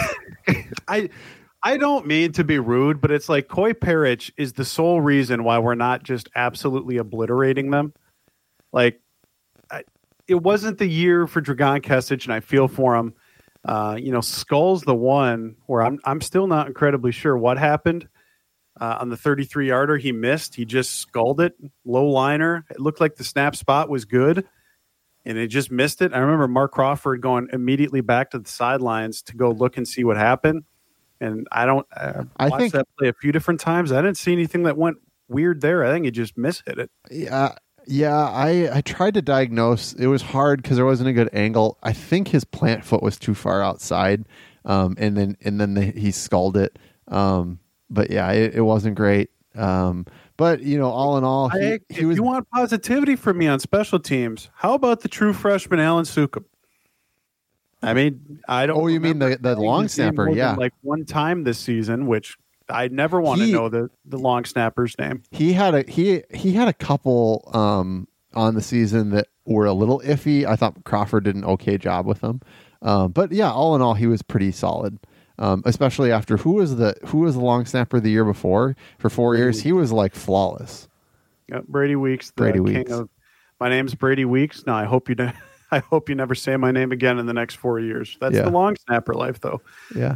I don't mean to be rude, but it's like Coy Parrish is the sole reason why we're not just absolutely obliterating them. Like, it wasn't the year for Dragan Kesich, and I feel for him. Skull's the one where I'm still not incredibly sure what happened. On the 33-yarder, he missed. He just sculled it, low liner. It looked like the snap spot was good, and it just missed it. I remember Mark Crawford going immediately back to the sidelines to go look and see what happened. And I watched that play a few different times. I didn't see anything that went weird there. I think he just mishit it. Yeah, I tried to diagnose. It was hard because there wasn't a good angle. I think his plant foot was too far outside, and then he sculled it. But yeah, it wasn't great. But all in all, if you want positivity from me on special teams, how about the true freshman Alan Sukum? I mean, I don't. Oh, you mean the long snapper? Yeah, like one time this season, which I never want to know the long snapper's name. He had a couple on the season that were a little iffy. I thought Crawford did an okay job with them, but yeah, all in all, he was pretty solid. Especially after who was the long snapper the year before for 4 years? He was like flawless. Yep, Brady Weeks. Weeks. My name's Brady Weeks. No, I hope you never say my name again in the next 4 years. That's the long snapper life, though. Yeah,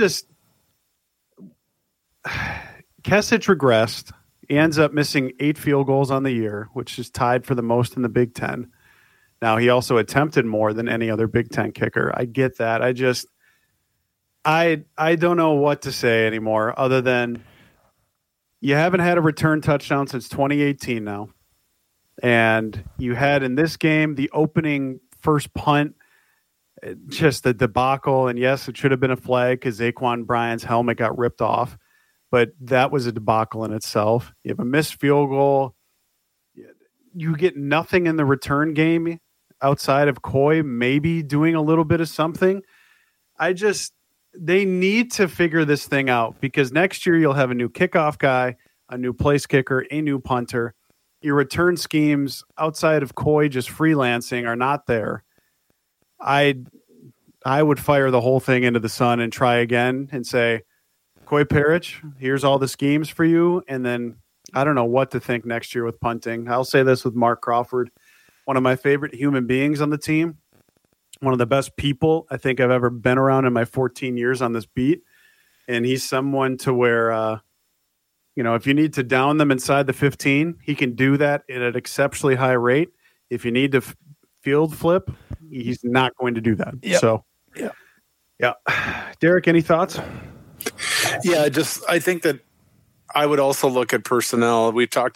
Kesich regressed. He ends up missing 8 field goals on the year, which is tied for the most in the Big Ten. Now, he also attempted more than any other Big Ten kicker. I get that. I don't know what to say anymore other than you haven't had a return touchdown since 2018 now. And you had in this game the opening first punt, just a debacle. And yes, it should have been a flag because Zaquan Bryant's helmet got ripped off. But that was a debacle in itself. You have a missed field goal. You get nothing in the return game outside of Coy maybe doing a little bit of something. They need to figure this thing out because next year you'll have a new kickoff guy, a new place kicker, a new punter. Your return schemes outside of Coy just freelancing are not there. I would fire the whole thing into the sun and try again and say, Coy Parrish, here's all the schemes for you. And then I don't know what to think next year with punting. I'll say this with Mark Crawford, one of my favorite human beings on the team. One of the best people I think I've ever been around in my 14 years on this beat. And he's someone to where, if you need to down them inside the 15, he can do that at an exceptionally high rate. If you need to field flip, he's not going to do that. Yep. So, yeah. Derek, any thoughts? Yeah, I think that I would also look at personnel. We've gone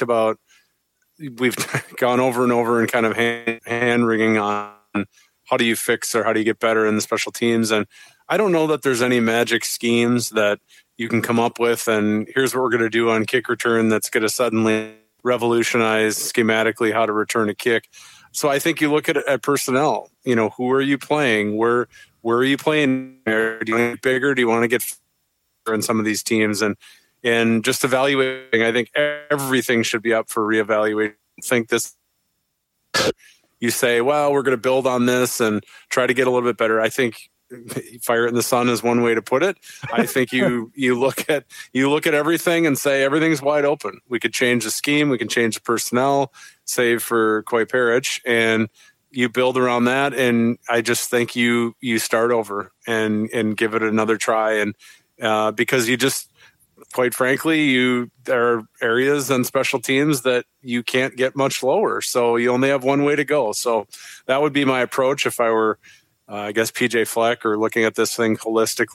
over and over and kind of hand wringing on how do you fix or how do you get better in the special teams? And I don't know that there's any magic schemes that you can come up with. And here's what we're going to do on kick return that's going to suddenly revolutionize schematically how to return a kick. So I think you look at personnel. Who are you playing? Where are you playing? Do you want to get bigger? Do you want to get in some of these teams? And just evaluating, I think everything should be up for reevaluation. I think this. You say, well, we're going to build on this and try to get a little bit better. I think fire it in the sun is one way to put it. I think you look at everything and say everything's wide open. We could change the scheme, we can change the personnel, save for Koi Peric, and you build around that. And I just think you start over and give it another try. And because you just, quite frankly, there are areas and special teams that you can't get much lower. So you only have one way to go. So that would be my approach if I were, I guess, PJ Fleck, or looking at this thing holistically,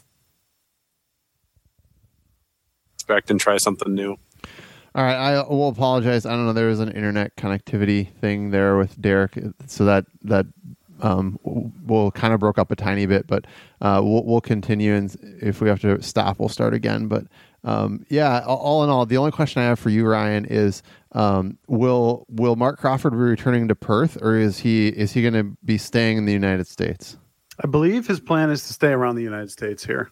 expect and try something new. All right, I will apologize. I don't know. There was an internet connectivity thing there with Derek, so that we'll kind of broke up a tiny bit, but we'll continue, and if we have to stop, we'll start again. But yeah, all in all, the only question I have for you, Ryan, is will Mark Crawford be returning to Perth, or is he going to be staying in the United States? I believe his plan is to stay around the United States here,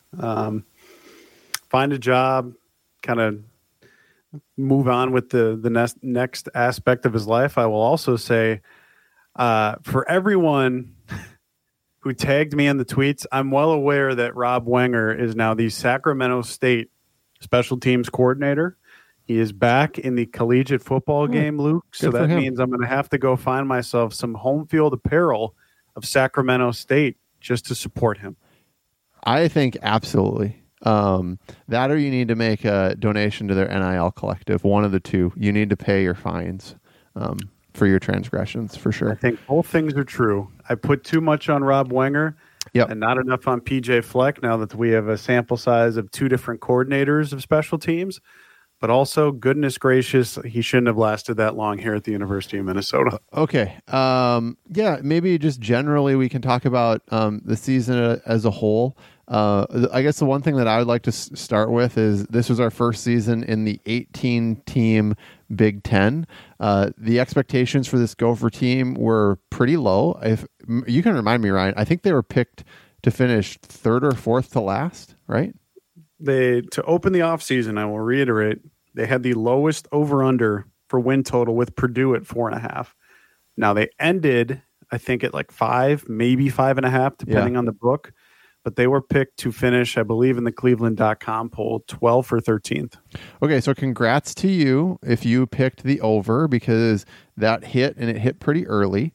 find a job, kind of move on with the next aspect of his life. I will also say, for everyone who tagged me in the tweets, I'm well aware that Rob Wenger is now the Sacramento State special teams coordinator. He is back in the collegiate football game, Luke. So that means I'm going to have to go find myself some home field apparel of Sacramento State just to support him. I think absolutely. That, or you need to make a donation to their NIL collective. One of the two. You need to pay your fines for your transgressions, for sure. I think both things are true. I put too much on Rob Wenger and not enough on PJ Fleck now that we have a sample size of two different coordinators of special teams. But also, goodness gracious, he shouldn't have lasted that long here at the University of Minnesota. Okay. Yeah, maybe just generally we can talk about the season as a whole. I guess the one thing that I would like to start with is this was our first season in the 18-team Big Ten. The expectations for this Gopher team were pretty low. If you can remind me, Ryan, I think they were picked to finish third or fourth to last, right? To open the offseason, I will reiterate, they had the lowest over-under for win total with Purdue at 4.5. Now, they ended, I think, at like 5, maybe 5.5, depending on the book. But they were picked to finish, I believe, in the Cleveland.com poll, 12th or 13th. Okay, so congrats to you if you picked the over, because that hit, and it hit pretty early.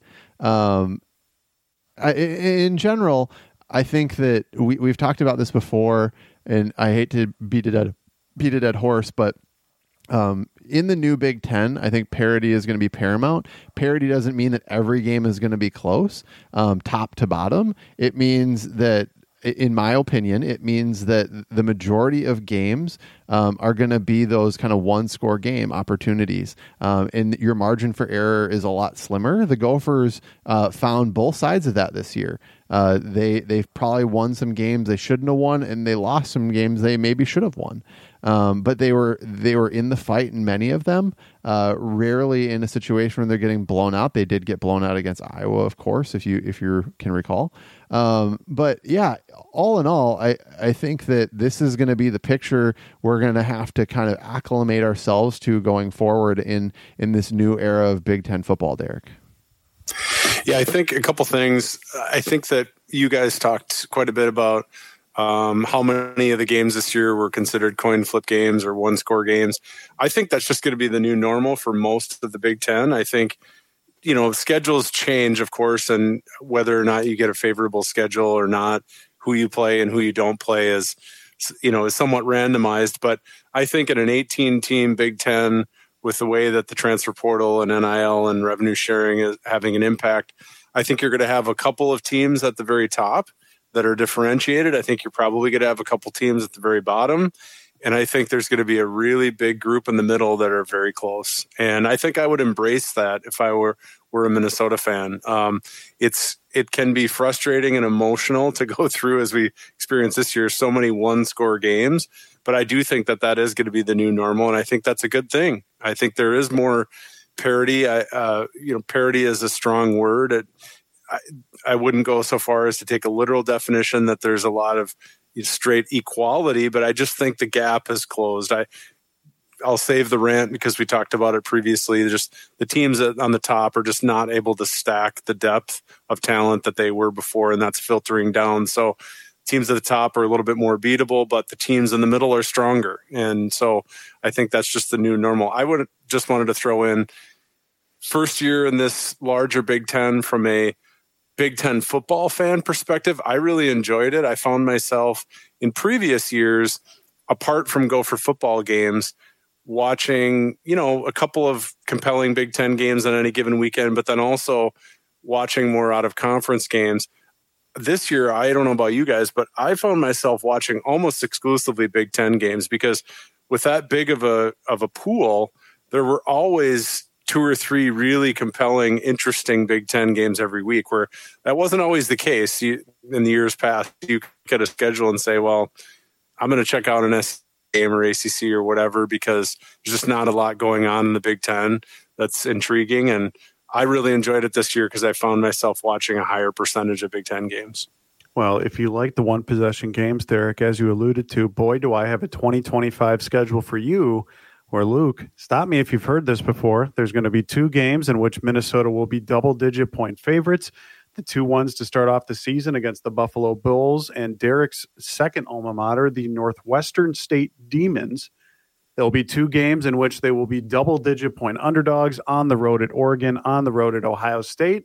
In general, I think that we've talked about this before, and I hate to beat a dead horse, but in the new Big Ten, I think parity is going to be paramount. Parity doesn't mean that every game is going to be close, top to bottom. It means that, in my opinion, it means that the majority of games are going to be those kind of one-score game opportunities, and your margin for error is a lot slimmer. The Gophers found both sides of that this year. They've probably won some games they shouldn't have won, and they lost some games they maybe should have won. But they were in the fight in many of them. Rarely in a situation where they're getting blown out. They did get blown out against Iowa, of course, if you can recall. But yeah, all in all, I think that this is going to be the picture we're going to have to kind of acclimate ourselves to going forward in this new era of Big Ten football, Derek. Yeah, I think a couple things. I think that you guys talked quite a bit about how many of the games this year were considered coin flip games or one-score games. I think that's just going to be the new normal for most of the Big Ten. I think, schedules change, of course, and whether or not you get a favorable schedule or not, who you play and who you don't play is somewhat randomized. But I think in an 18-team Big Ten, with the way that the transfer portal and NIL and revenue sharing is having an impact, I think you're going to have a couple of teams at the very top that are differentiated. I think you're probably going to have a couple teams at the very bottom. And I think there's going to be a really big group in the middle that are very close. And I think I would embrace that if I were a Minnesota fan. It can be frustrating and emotional to go through, as we experienced this year, so many one-score games. But I do think that is going to be the new normal, and I think that's a good thing. I think there is more parity. Parity is a strong word. I wouldn't go so far as to take a literal definition that there's a lot of straight equality, but I just think the gap has closed. I'll save the rant because we talked about it previously. Just the teams on the top are just not able to stack the depth of talent that they were before, and that's filtering down. So teams at the top are a little bit more beatable, but the teams in the middle are stronger. And so I think that's just the new normal. I would just wanted to throw in first year in this larger Big Ten from a Big Ten football fan perspective. I really enjoyed it. I found myself in previous years, apart from Gopher football games, watching, a couple of compelling Big Ten games on any given weekend, but then also watching more out of conference games. This year, I don't know about you guys, but I found myself watching almost exclusively Big Ten games because with that big of a pool, there were always 2 or 3 really compelling, interesting Big Ten games every week, where that wasn't always the case. In the years past, you get a schedule and say, well, I'm going to check out an SEC game or ACC or whatever because there's just not a lot going on in the Big Ten that's intriguing. And I really enjoyed it this year because I found myself watching a higher percentage of Big Ten games. Well, if you like the one possession games, Derek, as you alluded to, boy, do I have a 2025 schedule for you. Or Luke, stop me if you've heard this before. There's going to be 2 games in which Minnesota will be double-digit point favorites. The 2 ones to start off the season against the Buffalo Bills and Derek's second alma mater, the Northwestern State Demons. There'll be 2 games in which they will be double-digit point underdogs on the road at Oregon, on the road at Ohio State,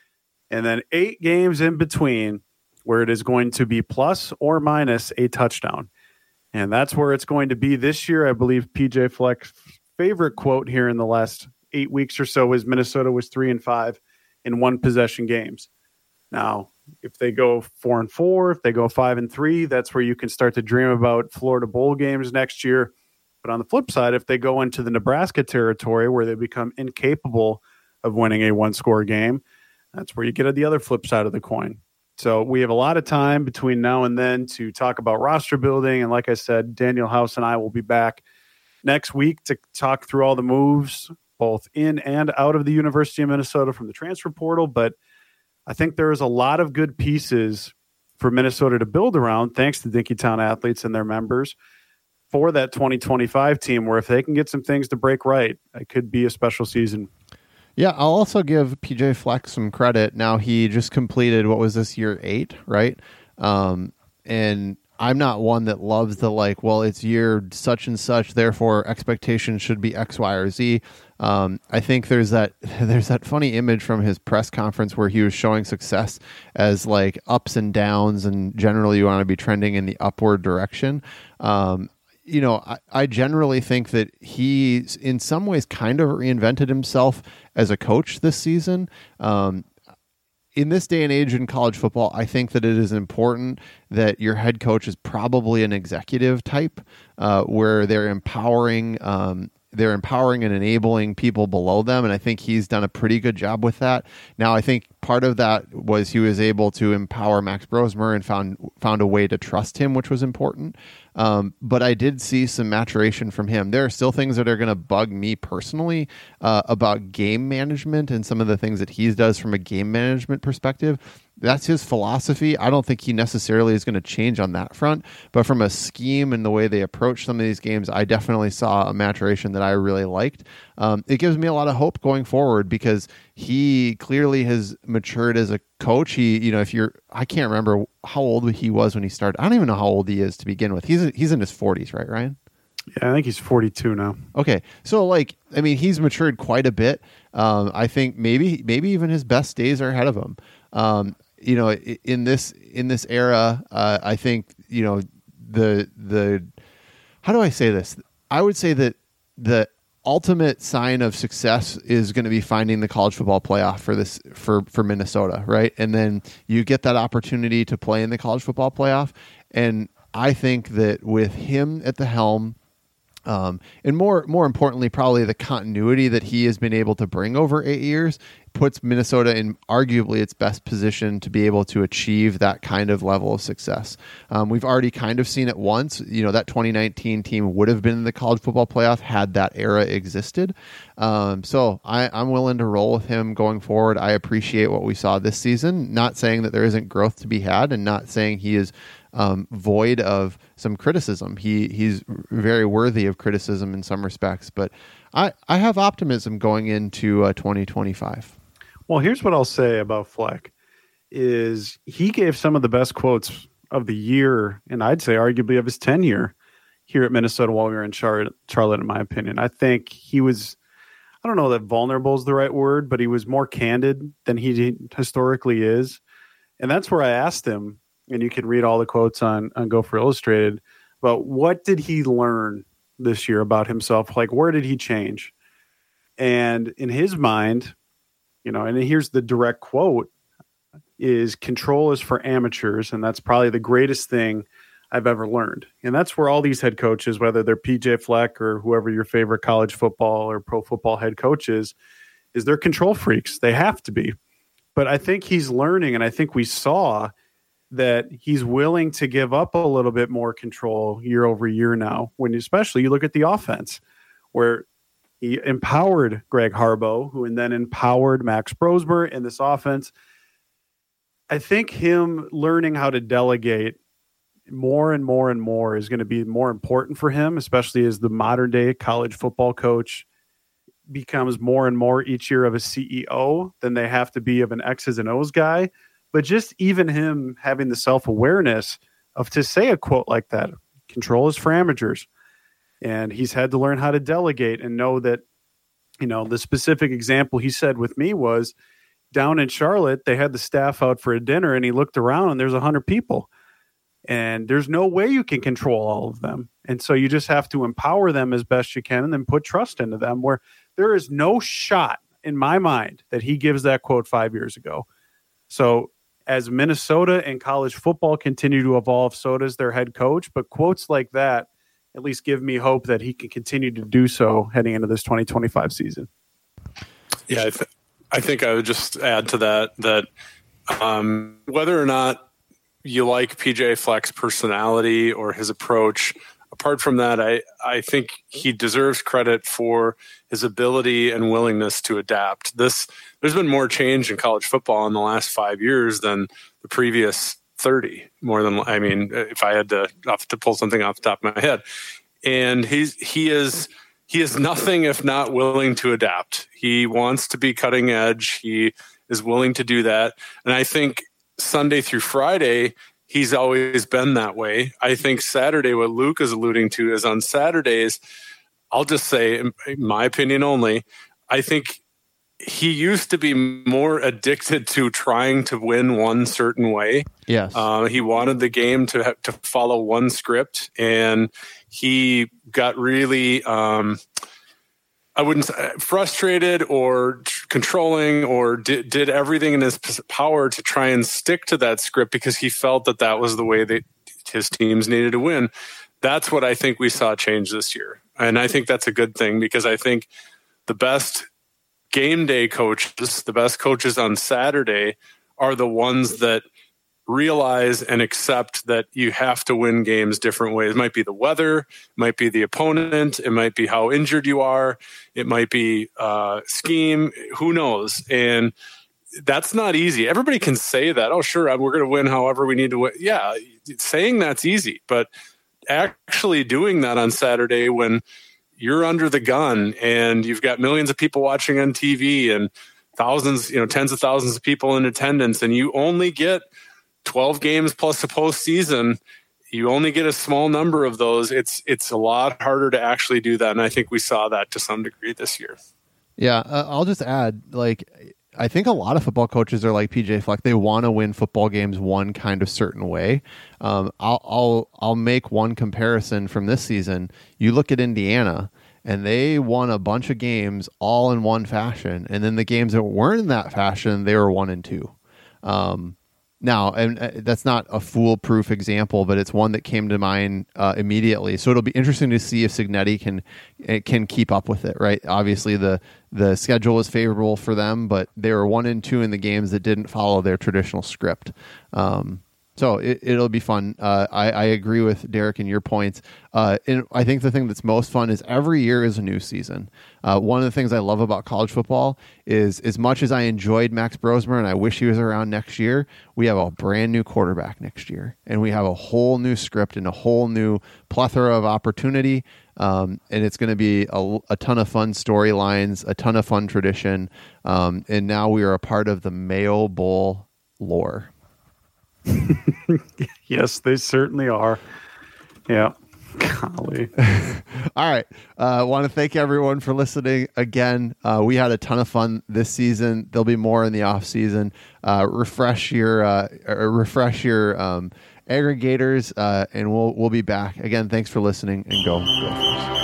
and then 8 games in between where it is going to be plus or minus a touchdown. And that's where it's going to be this year. I believe PJ Fleck's favorite quote here in the last 8 weeks or so is Minnesota was 3-5 in one possession games. Now, if they go 4-4, if they go 5-3, that's where you can start to dream about Florida Bowl games next year. But on the flip side, if they go into the Nebraska territory where they become incapable of winning a one-score game, that's where you get at the other flip side of the coin. So we have a lot of time between now and then to talk about roster building. And like I said, Daniel House and I will be back next week to talk through all the moves, both in and out of the University of Minnesota from the transfer portal. But I think there is a lot of good pieces for Minnesota to build around, thanks to Dinkytown athletes and their members, for that 2025 team, where if they can get some things to break right, it could be a special season. Yeah, I'll also give PJ Fleck some credit. Now he just completed, what was this, year 8, right? And I'm not one that loves the it's year such and such, therefore expectations should be X, Y, or Z. I think there's that funny image from his press conference where he was showing success as ups and downs, and generally you want to be trending in the upward direction. I generally think that he, in some ways, kind of reinvented himself as a coach this season. In this day and age in college football, I think that it is important that your head coach is probably an executive type, where they're empowering and enabling people below them. And I think he's done a pretty good job with that. Now, I think part of that was he was able to empower Max Brosmer and found a way to trust him, which was important. But I did see some maturation from him. There are still things that are going to bug me personally about game management and some of the things that he does from a game management perspective. That's his philosophy. I don't think he necessarily is going to change on that front, but from a scheme and the way they approach some of these games, I definitely saw a maturation that I really liked. It gives me a lot of hope going forward because he clearly has matured as a coach. I can't remember how old he was when he started. I don't even know how old he is to begin with. He's in his 40s, right, Ryan? Yeah, I think he's 42 now. Okay. So he's matured quite a bit. I think maybe even his best days are ahead of him. In this era, I think, the how do I say this? I would say that the ultimate sign of success is going to be finding the college football playoff for Minnesota, right? And then you get that opportunity to play in the college football playoff. And I think that with him at the helm, and more importantly, probably the continuity that he has been able to bring over 8 years puts Minnesota in arguably its best position to be able to achieve that kind of level of success. We've already kind of seen it once. That 2019 team would have been in the college football playoff had that era existed. So I'm willing to roll with him going forward. I appreciate what we saw this season. Not saying that there isn't growth to be had, and not saying he is void of some criticism. He's very worthy of criticism in some respects, but I have optimism going into 2025. Well, here's what I'll say about Fleck is he gave some of the best quotes of the year, and I'd say arguably of his tenure here at Minnesota while we were in Charlotte, in my opinion. I think he was, I don't know that vulnerable is the right word, but he was more candid than he historically is. And that's where I asked him, and you can read all the quotes on Gopher Illustrated, but what did he learn this year about himself? Like, where did he change? And in his mind, and here's the direct quote, is control is for amateurs. And that's probably the greatest thing I've ever learned. And that's where all these head coaches, whether they're PJ Fleck or whoever your favorite college football or pro football head coach is they're control freaks. They have to be. But I think he's learning, and I think we saw that he's willing to give up a little bit more control year over year now, when especially you look at the offense, where he empowered Greg Harbaugh, who and then empowered Max Brosmer in this offense. I think him learning how to delegate more and more and more is going to be more important for him, especially as the modern day college football coach becomes more and more each year of a CEO than they have to be of an X's and O's guy. But just even him having the self-awareness of to say a quote like that, control is for amateurs. And he's had to learn how to delegate and know that, the specific example he said with me was down in Charlotte, they had the staff out for a dinner and he looked around and there's 100 people. And there's no way you can control all of them. And so you just have to empower them as best you can and then put trust into them, where there is no shot in my mind that he gives that quote 5 years ago. So as Minnesota and college football continue to evolve, so does their head coach. But quotes like that at least give me hope that he can continue to do so heading into this 2025 season. Yeah, I think I would just add to that whether or not you like PJ Fleck's personality or his approach, apart from that, I think he deserves credit for his ability and willingness to adapt. There's been more change in college football in the last 5 years than the previous 30, if I had to pull something off the top of my head. And he is nothing if not willing to adapt. He wants to be cutting edge. He is willing to do that. And I think Sunday through Friday, he's always been that way. I think Saturday, what Luke is alluding to, is on Saturdays, I'll just say, in my opinion only, I think he used to be more addicted to trying to win one certain way. Yes. He wanted the game to follow one script, and he got really, I wouldn't say frustrated or controlling, or did everything in his power to try and stick to that script because he felt that was the way that his teams needed to win. That's what I think we saw change this year. And I think that's a good thing, because I think the best game day coaches, the best coaches on Saturday, are the ones that realize and accept that you have to win games different ways. It might be the weather, it might be the opponent, it might be how injured you are, it might be scheme, who knows? And that's not easy. Everybody can say that, oh, sure, we're going to win however we need to win. Yeah, saying that's easy, but actually doing that on Saturday when you're under the gun and you've got millions of people watching on TV and thousands, tens of thousands of people in attendance, and you only get 12 games plus a postseason, you only get a small number of those. It's a lot harder to actually do that. And I think we saw that to some degree this year. Yeah. I'll just add, I think a lot of football coaches are like PJ Fleck. They want to win football games one kind of certain way. I'll make one comparison from this season. You look at Indiana, and they won a bunch of games all in one fashion. And then the games that weren't in that fashion, they were 1-2. Now, and that's not a foolproof example, but it's one that came to mind immediately. So it'll be interesting to see if Cignetti can keep up with it, right? Obviously, the schedule is favorable for them, but they were 1-2 in the games that didn't follow their traditional script. So it'll be fun. I agree with Derek and your points. And I think the thing that's most fun is every year is a new season. One of the things I love about college football is, as much as I enjoyed Max Brosmer and I wish he was around next year, we have a brand new quarterback next year. And we have a whole new script and a whole new plethora of opportunity. And it's going to be a ton of fun storylines, a ton of fun tradition. And now we are a part of the Mayo Bowl lore. Yes, they certainly are. Yeah. Golly. All right. I want to thank everyone for listening again. We had a ton of fun this season. There'll be more in the off season. Refresh your aggregators, and we'll be back again. Thanks for listening, and go Gophers.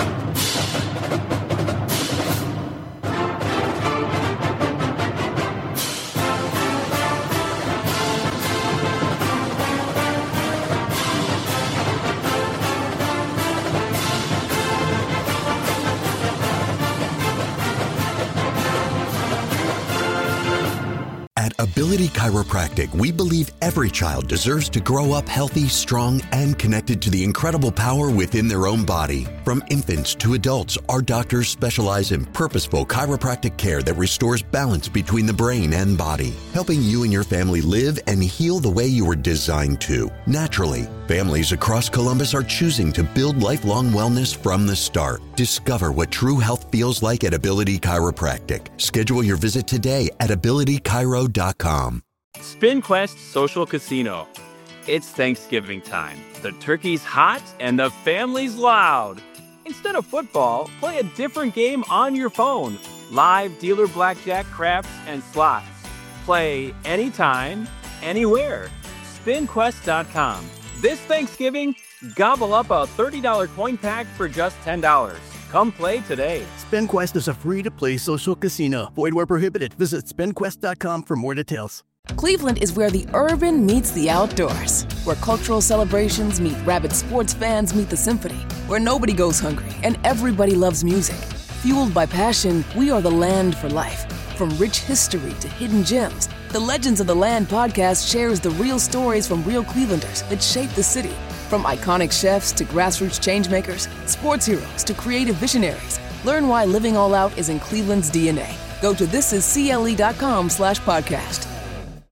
Ability Chiropractic, we believe every child deserves to grow up healthy, strong, and connected to the incredible power within their own body. From infants to adults, our doctors specialize in purposeful chiropractic care that restores balance between the brain and body, helping you and your family live and heal the way you were designed to, naturally. Families across Columbus are choosing to build lifelong wellness from the start. Discover what true health feels like at Ability Chiropractic. Schedule your visit today at abilitychiro.com. SpinQuest Social Casino. It's Thanksgiving time. The turkey's hot and the family's loud. Instead of football, play a different game on your phone. Live dealer blackjack, craps, and slots. Play anytime, anywhere. SpinQuest.com. This Thanksgiving, gobble up a $30 coin pack for just $10. Come play today. SpinQuest is a free-to-play social casino. Void where prohibited. Visit spinquest.com for more details. Cleveland is where the urban meets the outdoors, where cultural celebrations meet rabid sports fans meet the symphony, where nobody goes hungry and everybody loves music. Fueled by passion, we are the land for life. From rich history to hidden gems, the Legends of the Land podcast shares the real stories from real Clevelanders that shape the city. From iconic chefs to grassroots changemakers, sports heroes to creative visionaries, learn why living all out is in Cleveland's DNA. Go to thisiscle.com/podcast.